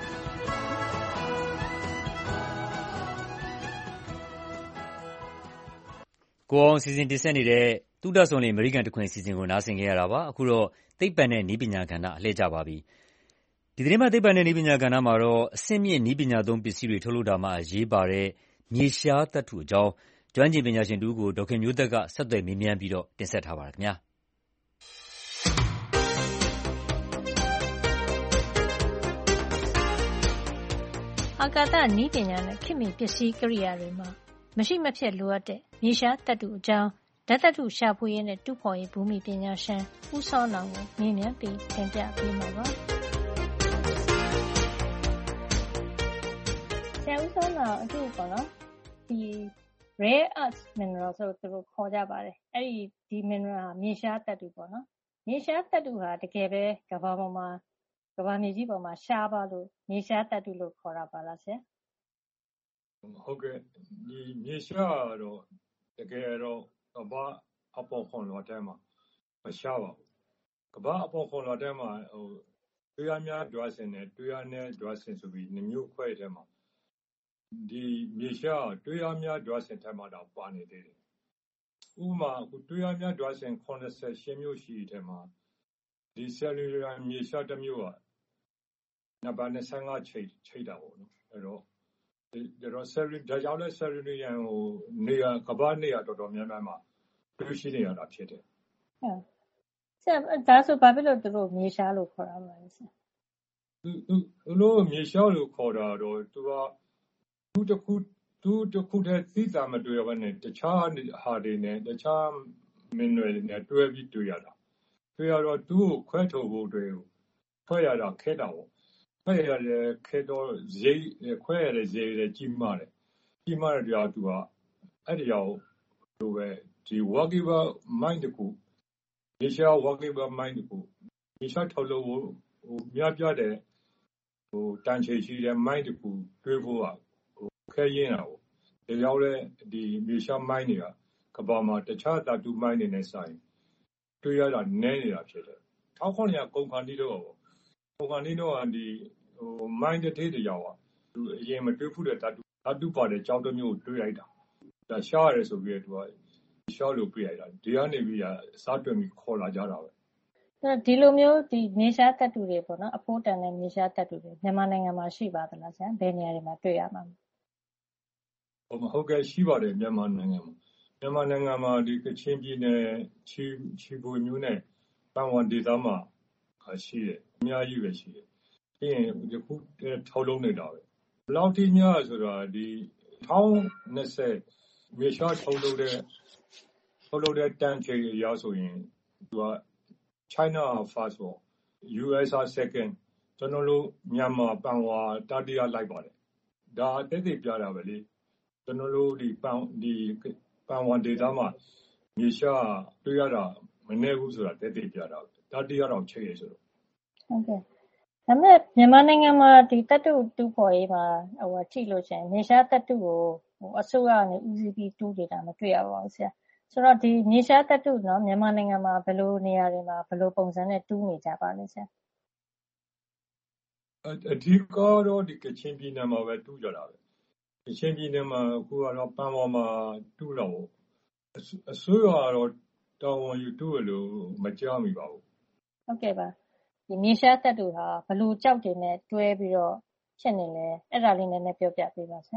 ကိုအောင်စီစဉ်တင်ဆက်နေတဲ့သုတဆွန်လင်အမေရိကန်တခွင်စီစဉ်ကိုနားဆင်ခဲ့ရတာပါအခုတော့သိပ္ပံနဲ့နည်းပညာကဏ္ဍအလှည့်ကျပါပြီဒီသတင်းမှာသိပ္ပံနဲ့နည်းပညာကဏ္ဍမှာတော့အဆင့်မြင့်နည်းပညာသုံးပစ္စည်းတွေထုတ်လုပ်တာမှာအရေးပါတဲ့မြေရှားသတ္တုအကြောင်းကျွမ်းကျင်ပညာရှင်တူကိုဒေါက်ခင်မျိုးသက်ကဆက်သွယ်မေးမြန်းပြီးတော့တင်ဆက်ထားပါရခင်ဗျာအာကာသနည်းပညာနဲ့ခေတ်မီပစ္စည်းကိရိယာတွေမှာမရှိမဖြစ်လိုအပ်တဲ့မြေရှားသတ္တုအကြောင်းဓာတ်သတ္တုရှာဖွေရေးနဲ့တူးဖော်ရေးဘူမိပညာရှင်ဦးစောနောင်ကိုမြင်မြန်ပြီးသင်ပြပေးမှာပါဆရာဦးစောနောင်အခုပေါ့နော်ဒီ rare earth mineral ဆိုသူတို့ခေါ်ကြပါတယ်အဲ့ဒီဒီ mineral ဟာမြေရှားသတ္တုပေါ့နော်မြေရှားသတ္တုဟာတကယ်ပဲကမ္ဘာပေါ်မှာကမ္ဘာမြေကြီးပေါ်မှာရှားပါလို့မြေရှားသတ္တုလို့ခေါ်တာပါလားဆရာဟုတ်ကဲ့ဒီမြေရှားတော့တကယ်တော့ကမ္ဘာအပေါ်ခွန်လွှတ်ထဲမှာမရှားပါဘူးကမ္ဘာအပေါ်ခွန်လွှတ်ထဲမှာဟိုတွေ့ရများဒွါစင်နဲ့တွေ့ရနဲ့ဒွါစင်ဆိုပြီးနှမျိုးခွဲထဲမှာဒီမြေရှားတွေ့ရများဒွါစင်ထဲမှာတော့ပါနေသေးတယ်ဥပမာအခုတွေ့ရများဒွါစင်ခုနှစ်ဆယ်ရှစ်မျိုးရှိတဲ့ထဲမှာဒီဆယ်လူရာမြေရှားတစ်မျိုးကနံပါတ်၂၅ချိတ်ချိတ်တာပေါ့နော်အဲ့တော့ဒါတော့ဆယ်ရီဒါကြောင့်လဲဆယ်ရီနီယန်ဟိုနေရာကမ္ဘာနေရာတော်တော်များများမှာတွေ့ရှိနေရတာဖြစ်တယ်ဟုတ်ဆရာဒါဆိုဘာဖြစ်လို့သူတို့မြေရှားလို့ခေါ်တာမလဲဆရာသူသူတို့မြေရှားလို့ခေါ်တာတော့သူကသူတစ်ခုသူတစ်ခုတည်းသိတာမတွေ့ရဘဲနဲ့တခြားဟာတွေနဲ့တခြားမင်းတွေနဲ့တွဲပြီးတွေ့ရတာတွေ့ရတော့သူ့ကိုခွဲထုတ်ဖို့တွေ့ခွဲရတာခဲတာပေါ့ခွဲရတဲ့ခဲတော့ဈေးခွဲရတဲ့ဈေးတွေကြီးမားတယ်ကြီးမားတဲ့ကြောင့်သူကအဲ့ဒီရောက်သူပဲဒီ workable mind တခုမြေရှား workable mind တခုမြေရှားထုတ်လို့ဟိုများပြတဲ့ဟိုတန်ချေရှိတဲ့ mind တခုတွေးဖို့ကဟိုခဲရင်းတာပေါ့ဒါကြောင့်လဲဒီမြေရှား mind တွေကကမ္ဘာမှာတခြားဓာတု mind တွေနဲ့ဆိုင်တွေ့ရတာနည်းနေတာဖြစ်တယ်၁၉၀၀ကုန်ခါနီးတော့ပေါ့ကုန်ခါနီးတော့ဒီဟို mind တစ်သေးတယောက်อ่ะသူအရင်မတွေ့ဘူးတဲ့ဓာတုဓာတုပါတဲ့ကြောင်းတစ်မျိုးတွေ့လိုက်တာဒါရှားရတယ်ဆိုပြီးတော့သူကရှားလို့ပြလိုက်တာဒီကနေပြီးအစားတွင်ပြီးခေါ်လာကြတာပဲဒီလိုမျိုးဒီမြေရှားတပ်တူတွေပေါ့နော်အဖိုးတန်တဲ့မြေရှားတပ်တူတွေမြန်မာနိုင်ငံမှာရှိပါသလားဆရာဘယ်နေရာတွေမှာတွေ့ရမှာဟုတ်ဟုတ်ကဲ့ရှိပါတယ်မြန်မာနိုင်ငံမှာမြန်မာနိုင်ငံမှာဒီကချင်ပြည်နယ်ချီချီပူမျိုးနဲ့ပန်ဝမ်ဒေသမှာရှိတယ်အများကြီးပဲရှိတယ်ပြီးရင်ဒီခုထောက်လုံးနေတာပဲဘယ်လောက်ထိများဆိုတာဒီ၁၉၂၀မြေရှားထုတ်လုပ်တဲ့ထုတ်လုပ်တဲ့တန်ချေအရဆိုရင်သူက China first ပေါ့ U S are second ကျွန်တော်တို့မြန်မာပန်ဝါတတိယလိုက်ပါတယ်ဒါအသေးသေးပြတာပဲလေကျွန်တော်တို့ဒီပန်ဒီပန်ဝါဒေသမှာမြေရှားတွေ့ရတာမနည်းဘူးဆိုတာသေးသေးပြတာတတိယတော့ချိန်ရဆိုတော့ဟုတ်ကဲ့ဒါပေမဲ့မြန်မာနိုင်ငံမှာဒီတတုတူဖော်ရေးမှာဟိုကြည့်လို့ရှိရင်မြေရှားတတုကိုဟိုအစိုးရနဲ့ဦးစီးပြီးတူးနေတာမတွေ့ရပါဘူးဆရာဆိုတော့ဒီမြေရှားတတုเนาะမြန်မာနိုင်ငံမှာဘယ်လိုနေရာတွေမှာဘယ်လိုပုံစံနဲ့တူးနေကြပါလဲဆရာအဓိကတော့ဒီကချင်ပြည်နယ်မှာပဲတူးကြတာပဲကချင်ပြည်နယ်မှာအခုကတော့ပန်ဝါမှာတူးတော့အစိုးရကတော့တော်ဝန်ယူတူးလို့မကြားမိပါဘူးဟုတ်ကဲ့ပါဒီမြေရှားတတုဟာဘယ်လိုကြောက်တွေနဲ့တွဲပြီးတော့ဖြစ်နေလဲအဲ့ဒါလေးနည်းနည်းပြောပြပေးပါဆရာ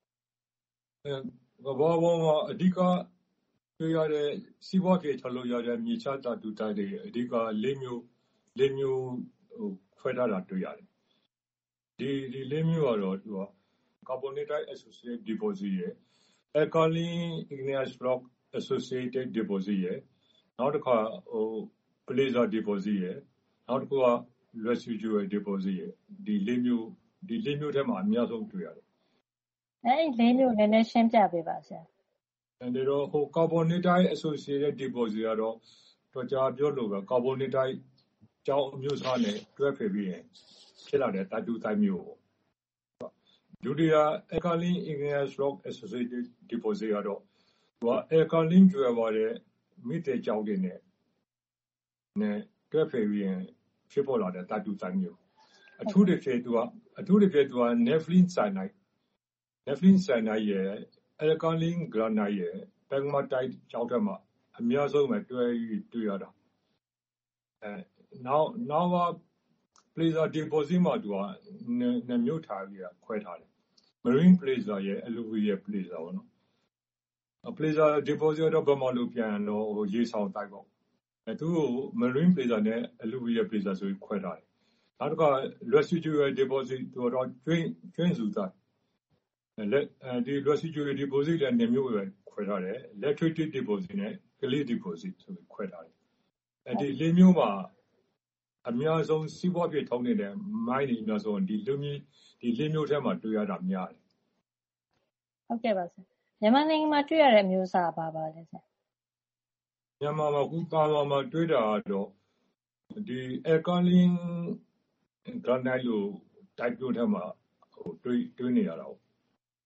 အဲဘာဘာမှာအဓိကတွေ့ရတဲ့စီးပွားရေးထုတ်လို့ရတဲ့မြေရှားတတုတိုက်တွေအဓိကလေးမျိုးလေးမျိုးဟိုခွဲထားတာတွေ့ရတယ်ဒီဒီလေးမျိုးကတော့သူက carbonatite associated deposit ရယ် alkaline igneous rock associated deposit ရယ်နောက်တစ်ခါဟို placer deposit ရယ်နောက်တစ်ခုက residual deposit ရယ်ဒီလေးမျိုးဒီလေးမျိုးထဲမှာအများဆုံးတွေ့ရတယ်အဲ့ဒီလေးမျိုးနည်းနည်းရှင်းပြပေးပါဆရာအဲ့ဒါတော့ဟို carbonatite associated deposit ကတော့တော့ကြာပြောလို့ပဲ carbonatite ကြောင်းအမျိုးအစားနဲ့တွဲဖက်ပြီးရင်ဖြစ်လာတဲ့ဓာတုတိုင်းမျိုးပေါ့ဒုတိယ alkaline igneous rock associated deposit ကတော့သူက alkaline ကျွဲပါတဲ့မိတဲ့ကြောင်းတွေနဲ့နဲ့တွဲဖက်ပြီးရင်ဖြစ်ပေါ်လာတဲ့ဓာတုတိုင်းမျိုးအထူးတစ်ဖြစ်သူကအထူးတစ်ဖြစ်သူက nepheline cyanide nepheline cyanide ရဲ့ alkaline granite ရဲ့ pegmatite ကြောင်းတွေမှာအများဆုံးပဲတွဲပြီးတွေ့ရတာအဲနောက်နောက်က placer deposit မှာသူကနှစ်မျိုးထားပြီးခွဲထားတယ် marine placer ရဲ့ alluvial placer ပေါ့နော် placer deposit တော့ဘယ်မှာလို့ပြန်တော့ဟိုရေဆောင်တိုက်ပေါ့အဲသူ့ကို marine placer နဲ့ alluvial placer ဆိုပြီးခွဲထားတယ်နောက်တစ်ခါ residual deposit သူတော့ကျွင်းကျွင်းစုတိုက်လက်ဒီ residual deposit လည်းနှစ်မျိုးပဲခွဲထားတယ် lateritic deposit နဲ့ clay deposit ဆိုပြီးခွဲထားတယ်အဲဒီလေးမျိုးမှာအများဆုံးစီးပွားရေးထုံးနေတဲ့မိုင်းတွေအများဆုံးဒီလူမျိုးဒီလေးမျိုးထဲမှာတွေ့ရတာများတယ်ဟုတ်ကဲ့ပါဆရာမြန်မာနိုင်ငံမှာတွေ့ရတဲ့အမျိုးအစားပါပါလဲဆရာမြန်မာမှာခုပါပါမှာတွေ့တာတော့ဒီ alkaline granite လို့ type မျိုးထဲမှာဟိုတွေ့တွေ့နေရတာ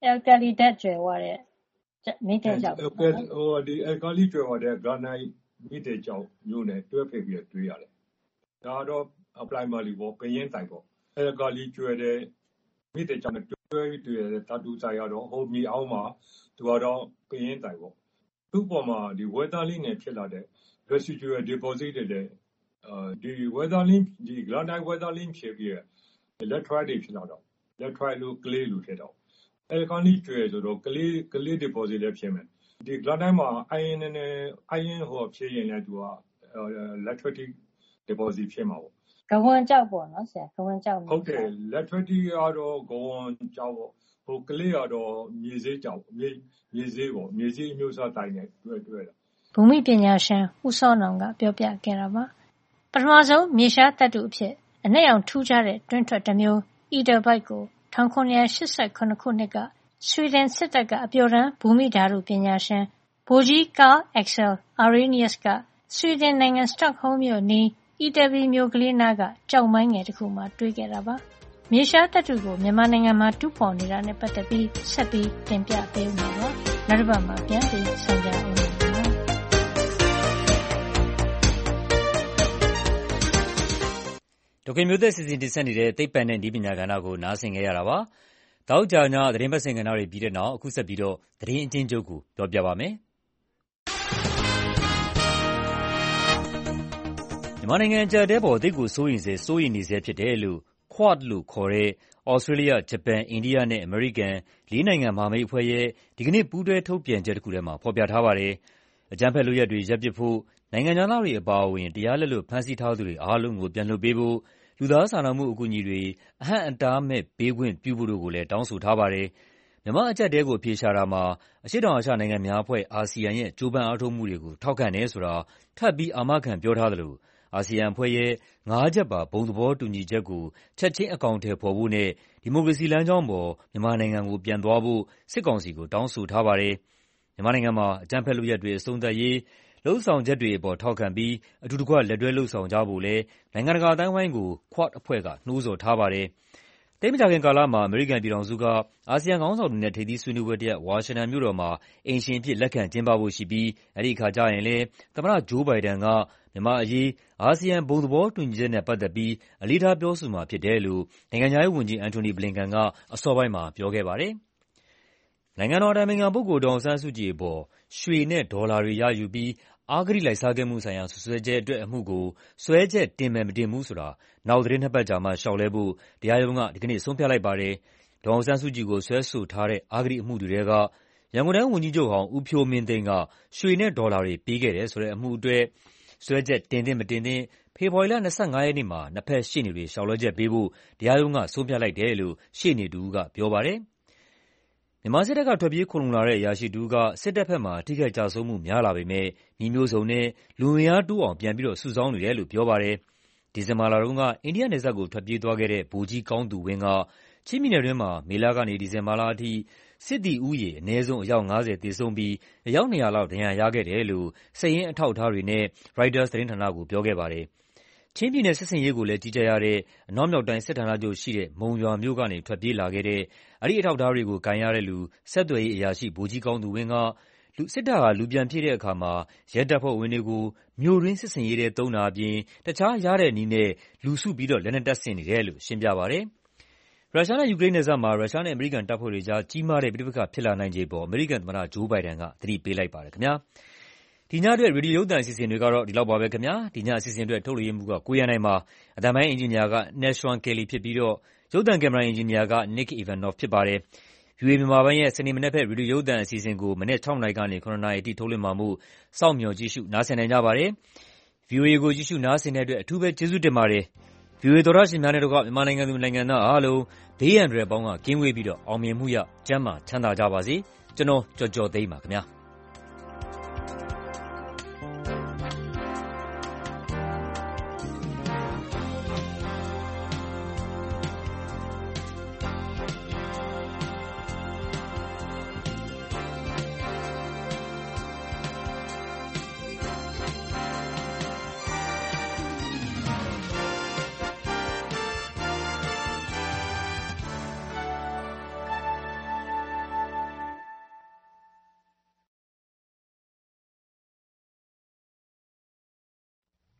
alkali ဓာတ်ကျွယ်ဝတဲ့မိတဲ့ကြောင့်ဟိုဒီ alkali ကျွယ်ဝတဲ့ granite မိတဲ့ကြောင့်မျိုးနဲ့တွဲဖက်ပြီးတွေ့ရတယ်ဒါတော့ primarily ပေါ့ပင်ရင်တိုင်ပေါ့ alkali ကျွယ်တဲ့မိတဲ့ကြောင့်တွဲပြီးတွေ့ရတဲ့ဓာတုဆိုင်ရတော့ဟိုမြေအောက်မှာသူကတော့ပင်ရင်တိုင်ပေါ့သူ့ပေါ်မှာဒီ weatherling နဲ့ဖြစ်လာတဲ့ residual deposit တဲ့ဒီ weatherling ဒီ granite weatherling ဖြစ်ပြီး electrolyte တွေဖြစ်လာတော့ electrolyte လို့ clay လို့ဖြစ်တော့ alkali ကျွယ်ဆိုတော့ clay clay deposit လည်းဖြစ်မယ်ဒီ granite မှာ iron နဲ့ iron ဟောဖြစ်ရင်လည်းသူက electrolyte deposit ဖြစ်မှာပေါ့ကဝန်ကြောက်ပေါ့နော်ဆရာကဝန်ကြောက်ဟုတ်တယ် electrolyte ကတော့ကဝန်ကြောက်ပေါ့ဟို clay ကတော့မြေစေးကြောက်မြေမြေစေးပေါ့မြေစေးအမျိုးအစားတိုင်းနဲ့တွဲတွဲတာဘူမိပညာရှင်ဦးစောနောင်ကပြောပြခဲ့တာပါပထမဆုံးမြေရှားသတ္တုအဖြစ်အနက်ရောင်ထူးခြားတဲ့တွင်းထွက်တစ်မျိုး Ederbite ကို၁၉၈၇ခုနှစ်ကဆွီဒင်စစ်တပ်ကအပျော်တမ်းဘူမိဓာတုပညာရှင်ဗိုလ်ကြီး Carl Axel Arrhenius ကဆွီဒင်နိုင်ငံစတော့ဟုမ်းမြို့နီး Ederby မြို့ကလေးနားကကျောက်မိုင်းငယ်တစ်ခုမှာတွေ့ခဲ့တာပါမြေရှားသတ္တုကိုမြန်မာနိုင်ငံမှာတူးဖော်နေတာနဲ့ပတ်သက်ပြီးဆက်ပြီးတင်ပြပေးဦးမှာပါနောက်တစ်ပတ်မှာပြန်ပြီးဆုံကြအောင်ပါဒေါက်တာမျိုးသက်စီစဉ်တင်ဆက်နေတဲ့သိပ္ပံနဲ့နည်းပညာကဏ္ဍကိုနားဆင်ခဲ့ရတာပါ။တောက်ကြညသတင်းပတ်စင်ကဏ္ဍတွေပြီးတဲ့နောက်အခုဆက်ပြီးတော့သတင်းအချင်းချုပ်ကိုပြောပြပါမယ်။မြန်မာနိုင်ငံအကြပ်တဲပေါ်အသိကိုစိုးရင်စေစိုးရင်နေစေဖြစ်တယ်လို့ Quad လို့ခေါ်တဲ့ Australia, Japan, India နဲ့ American လေးနိုင်ငံမဟာမိတ်အဖွဲ့ရဲ့ဒီကနေ့ပူးတွဲထုတ်ပြန်ချက်တစ်ခုထဲမှာဖော်ပြထားပါတယ်။အကြမ်းဖက်လုပ်ရပ်တွေရပ်ပစ်ဖို့နိုင်ငံခြားသားတွေအပါအဝင်တရားလက်လွတ်ဖမ်းဆီးထားသူတွေအားလုံးကိုပြန်လွှတ်ပေးဖို့လူသားစာနာမှုအကူအညီတွေအဟန့်အတားမဲ့ပေးခွင့်ပြုဖို့တို့ကိုလည်းတောင်းဆိုထားပါတယ်။မြန်မာအကြပ်တဲကိုအပြေရှာတာမှာအရှေ့တောင်အာရှနိုင်ငံများအဖွဲ့ အာဆီယံရဲ့ကြိုးပမ်းအားထုတ်မှုတွေကိုထောက်ခံတယ်ဆိုတာထပ်ပြီးအာမခံပြောထားသလိုအာဆီယံအဖွဲ့ရဲ့ငါးချက်ပါဘုံသဘောတူညီချက်ကိုချက်ချင်းအကောင်အထည်ဖော်ဖို့နဲ့ဒီမိုကရေစီလမ်းကြောင်းပေါ်မြန်မာနိုင်ငံကိုပြန်သွားဖို့စစ်ကောင်စီကိုတောင်းဆိုထားပါတယ်။မြန်မာနိုင်ငံမှာအကြမ်းဖက်လုပ်ရပ်တွေအဆုံးသတ်ရေးလုပ်ဆောင်ချက်တွေအပေါ်ထောက်ခံပြီးအတူတကွလက်တွဲလုပ်ဆောင်ကြဖို့လည်းနိုင်ငံတကာအသိုင်းအဝိုင်းကို Quad အဖွဲ့ကနှိုးဆော်ထားပါတယ်။သိပ်မကြာခင်ကာလမှာအမေရိကန်ပြည်ထောင်စုကအာဆီယံခေါင်းဆောင်တွေနဲ့ထိပ်သီးဆွေးနွေးပွဲတစ်ရပ်ဝါရှင်တန်မြို့တော်မှာအိမ်ရှင်အဖြစ်လက်ခံကျင်းပဖို့ရှိပြီးအဲဒီအခါကျရင်လည်းသမ္မတဂျိုးဘိုင်ဒန်ကမြန်မာ့အရေးအာဆီယံဘုံသဘောတူညီချက်နဲ့ပတ်သက်ပြီးအလေးထားပြောဆိုမှာဖြစ်တယ်လို့နိုင်ငံခြားရေးဝန်ကြီးအန်တိုနီဘလင်ကန်ကအစောပိုင်းမှာပြောခဲ့ပါတယ်။နိုင်ငံတော်အတိုင်ပင်ခံပုဂ္ဂိုလ်ဒေါ်အောင်ဆန်းစုကြည်အပေါ်ရွှေနဲ့ဒေါ်လာတွေရယူပြီးအဂတိလိုက်စားခဲ့မှုဆိုင်ရာစွပ်စွဲချက်အတွက်အမှုကိုစွဲချက်တင်မယ်မတင်ဘူးဆိုတာနောက်သီတင်းနှစ်ပတ်ကြာမှလျှောက်လဲဖို့တရားရုံးကဒီကနေ့ဆုံးဖြတ်လိုက်ပါတယ်။ဒေါ်အောင်ဆန်းစုကြည်ကိုစွဲဆိုထားတဲ့အဂတိအမှုတွေထဲကရန်ကုန်တိုင်းဝန်ကြီးချုပ်ဟောင်းဦးဖြိုးမင်းသိန်းကရွှေနဲ့ဒေါ်လာတွေပေးခဲ့တယ်ဆိုတဲ့အမှုအတွက်စွဲချက်တင်သင့်မတင်သင့်ဖေဖော်ဝါရီလ၂၅ရက်နေ့မှာနှစ်ဖက်ရှေ့နေတွေလျှောက်လဲချက်ပေးဖို့တရားရုံးကဆုံးဖြတ်လိုက်တယ်လို့ရှေ့နေတစ်ဦးကပြောပါတယ်။မြန်မာစစ်တပ်ကထွက်ပြေးခိုလှုံလာတဲ့အရာရှိတစ်ဦးကစစ်တပ်ဘက်မှာထိခိုက်ကျဆုံးမှုများလာပေမယ့်နည်းမျိုးစုံနဲ့လူအင်အားတိုးအောင်ပြန်ပြီးစုဆောင်းနေတယ်လို့ပြောပါတယ်။ဒီဇင်ဘာလတုန်းကအိန္ဒိယနယ်စပ်ကိုထွက်ပြေးသွားခဲ့တဲ့ဗိုလ်ကြီးကောင်းသူဝင်းကချင်းပြည်နယ်တွင်းမှာမေလကနေဒီဇင်ဘာလအထိစစ်သည်ဦးရေအနည်းဆုံးအယောက်ငါးဆယ်သေဆုံးပြီးအယောက်နှစ်ရာလောက်ဒဏ်ရာရခဲ့တယ်လို့စာရင်းအထောက်အထားတွေနဲ့ Reuters သတင်းဌာနကိုပြောခဲ့ပါတယ်။ချင်းပြည်နယ်စစ်ဆင်ရေးကိုလည်းကြီးကြပ်ရတဲ့အနောက်မြောက်တိုင်းစစ်ဌာနချုပ်ရှိတဲ့မုံရွာမြို့ကနေထွက်ပြေးလာခဲ့တဲ့အဲဒီအထောက်အထားတွေကိုကိုင်ရတဲ့လူဆက်သွယ်ရေးအရာရှိဗိုလ်ကြီးကောင်းသူဝင်းကစစ်တပ်ကလူပြန်ဖြည့်တဲ့အခါမှာရဲတပ်ဖွဲ့ဝင်တွေကိုမြို့တွင်းစစ်ဆင်ရေးထဲသုံးတာအပြင်တခြားရတဲ့နည်းနဲ့လူစုပြီးတော့လက်နက်တပ်ဆင်နေတယ်လို့ရှင်းပြပါတယ်။ရုရှားနဲ့ယူကရိန်းနယ်စပ်မှာရုရှားနဲ့အမေရိကန်တပ်ဖွဲ့တွေကြားကြီးမားတဲ့ပဋိပက္ခဖြစ်လာနိုင်ခြေအပေါ်အမေရိကန်သမ္မတဂျိုးဘိုင်ဒန်ကသတိပေးလိုက်ပါတယ်ခင်ဗျာ။ဒီညအတွက်ရေဒီယိုရုပ်သံအစီအစဉ်တွေကတော့ဒီလောက်ပါပဲခင်ဗျာ။ဒီညအစီအစဉ်အတွက်ထုတ်လွှင့်ရေးမှူးကကိုရန်နိုင်ပါ။အသံပိုင်းအင်ဂျင်နီယာက Nashwan Kelly ဖြစ်ပြီးတော့ရုပ်သံကင်မရာအင်ဂျင်နီယာက Nick Ivanov ဖြစ်ပါတယ်။ ဗွီအိုအေမြန်မာပိုင်းရဲ့စနေမနက်ဘက်ရေဒီယိုရုပ်သံအစီအစဉ်ကိုမနက်ခြောက်နာရီကနေခုနှစ်နာရီအထိထုတ်လွှင့်မှာမို့စောင့်မျှော်ကြည့်ရှုနားဆင်နိုင်ကြပါတယ်။ ဗွီအိုအေကိုကြည့်ရှုနားဆင်တဲ့အတွက်အထူးပဲကျေးဇူးတင်ပါတယ်။ ဗွီအိုအေသောတရှင်များနဲ့တကွမြန်မာနိုင်ငံသူနိုင်ငံသားအားလုံးဘေးရန်တွေပေါင်းကကင်းဝေးပြီးတော့အောင်မြင်မှုရကျန်းမာချမ်းသာကြပါစေ။ကျွန်တော်ကြော်ကြော်သိမ်းပါခင်ဗျာ။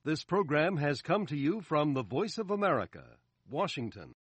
This program has come to you from the Voice of America, Washington.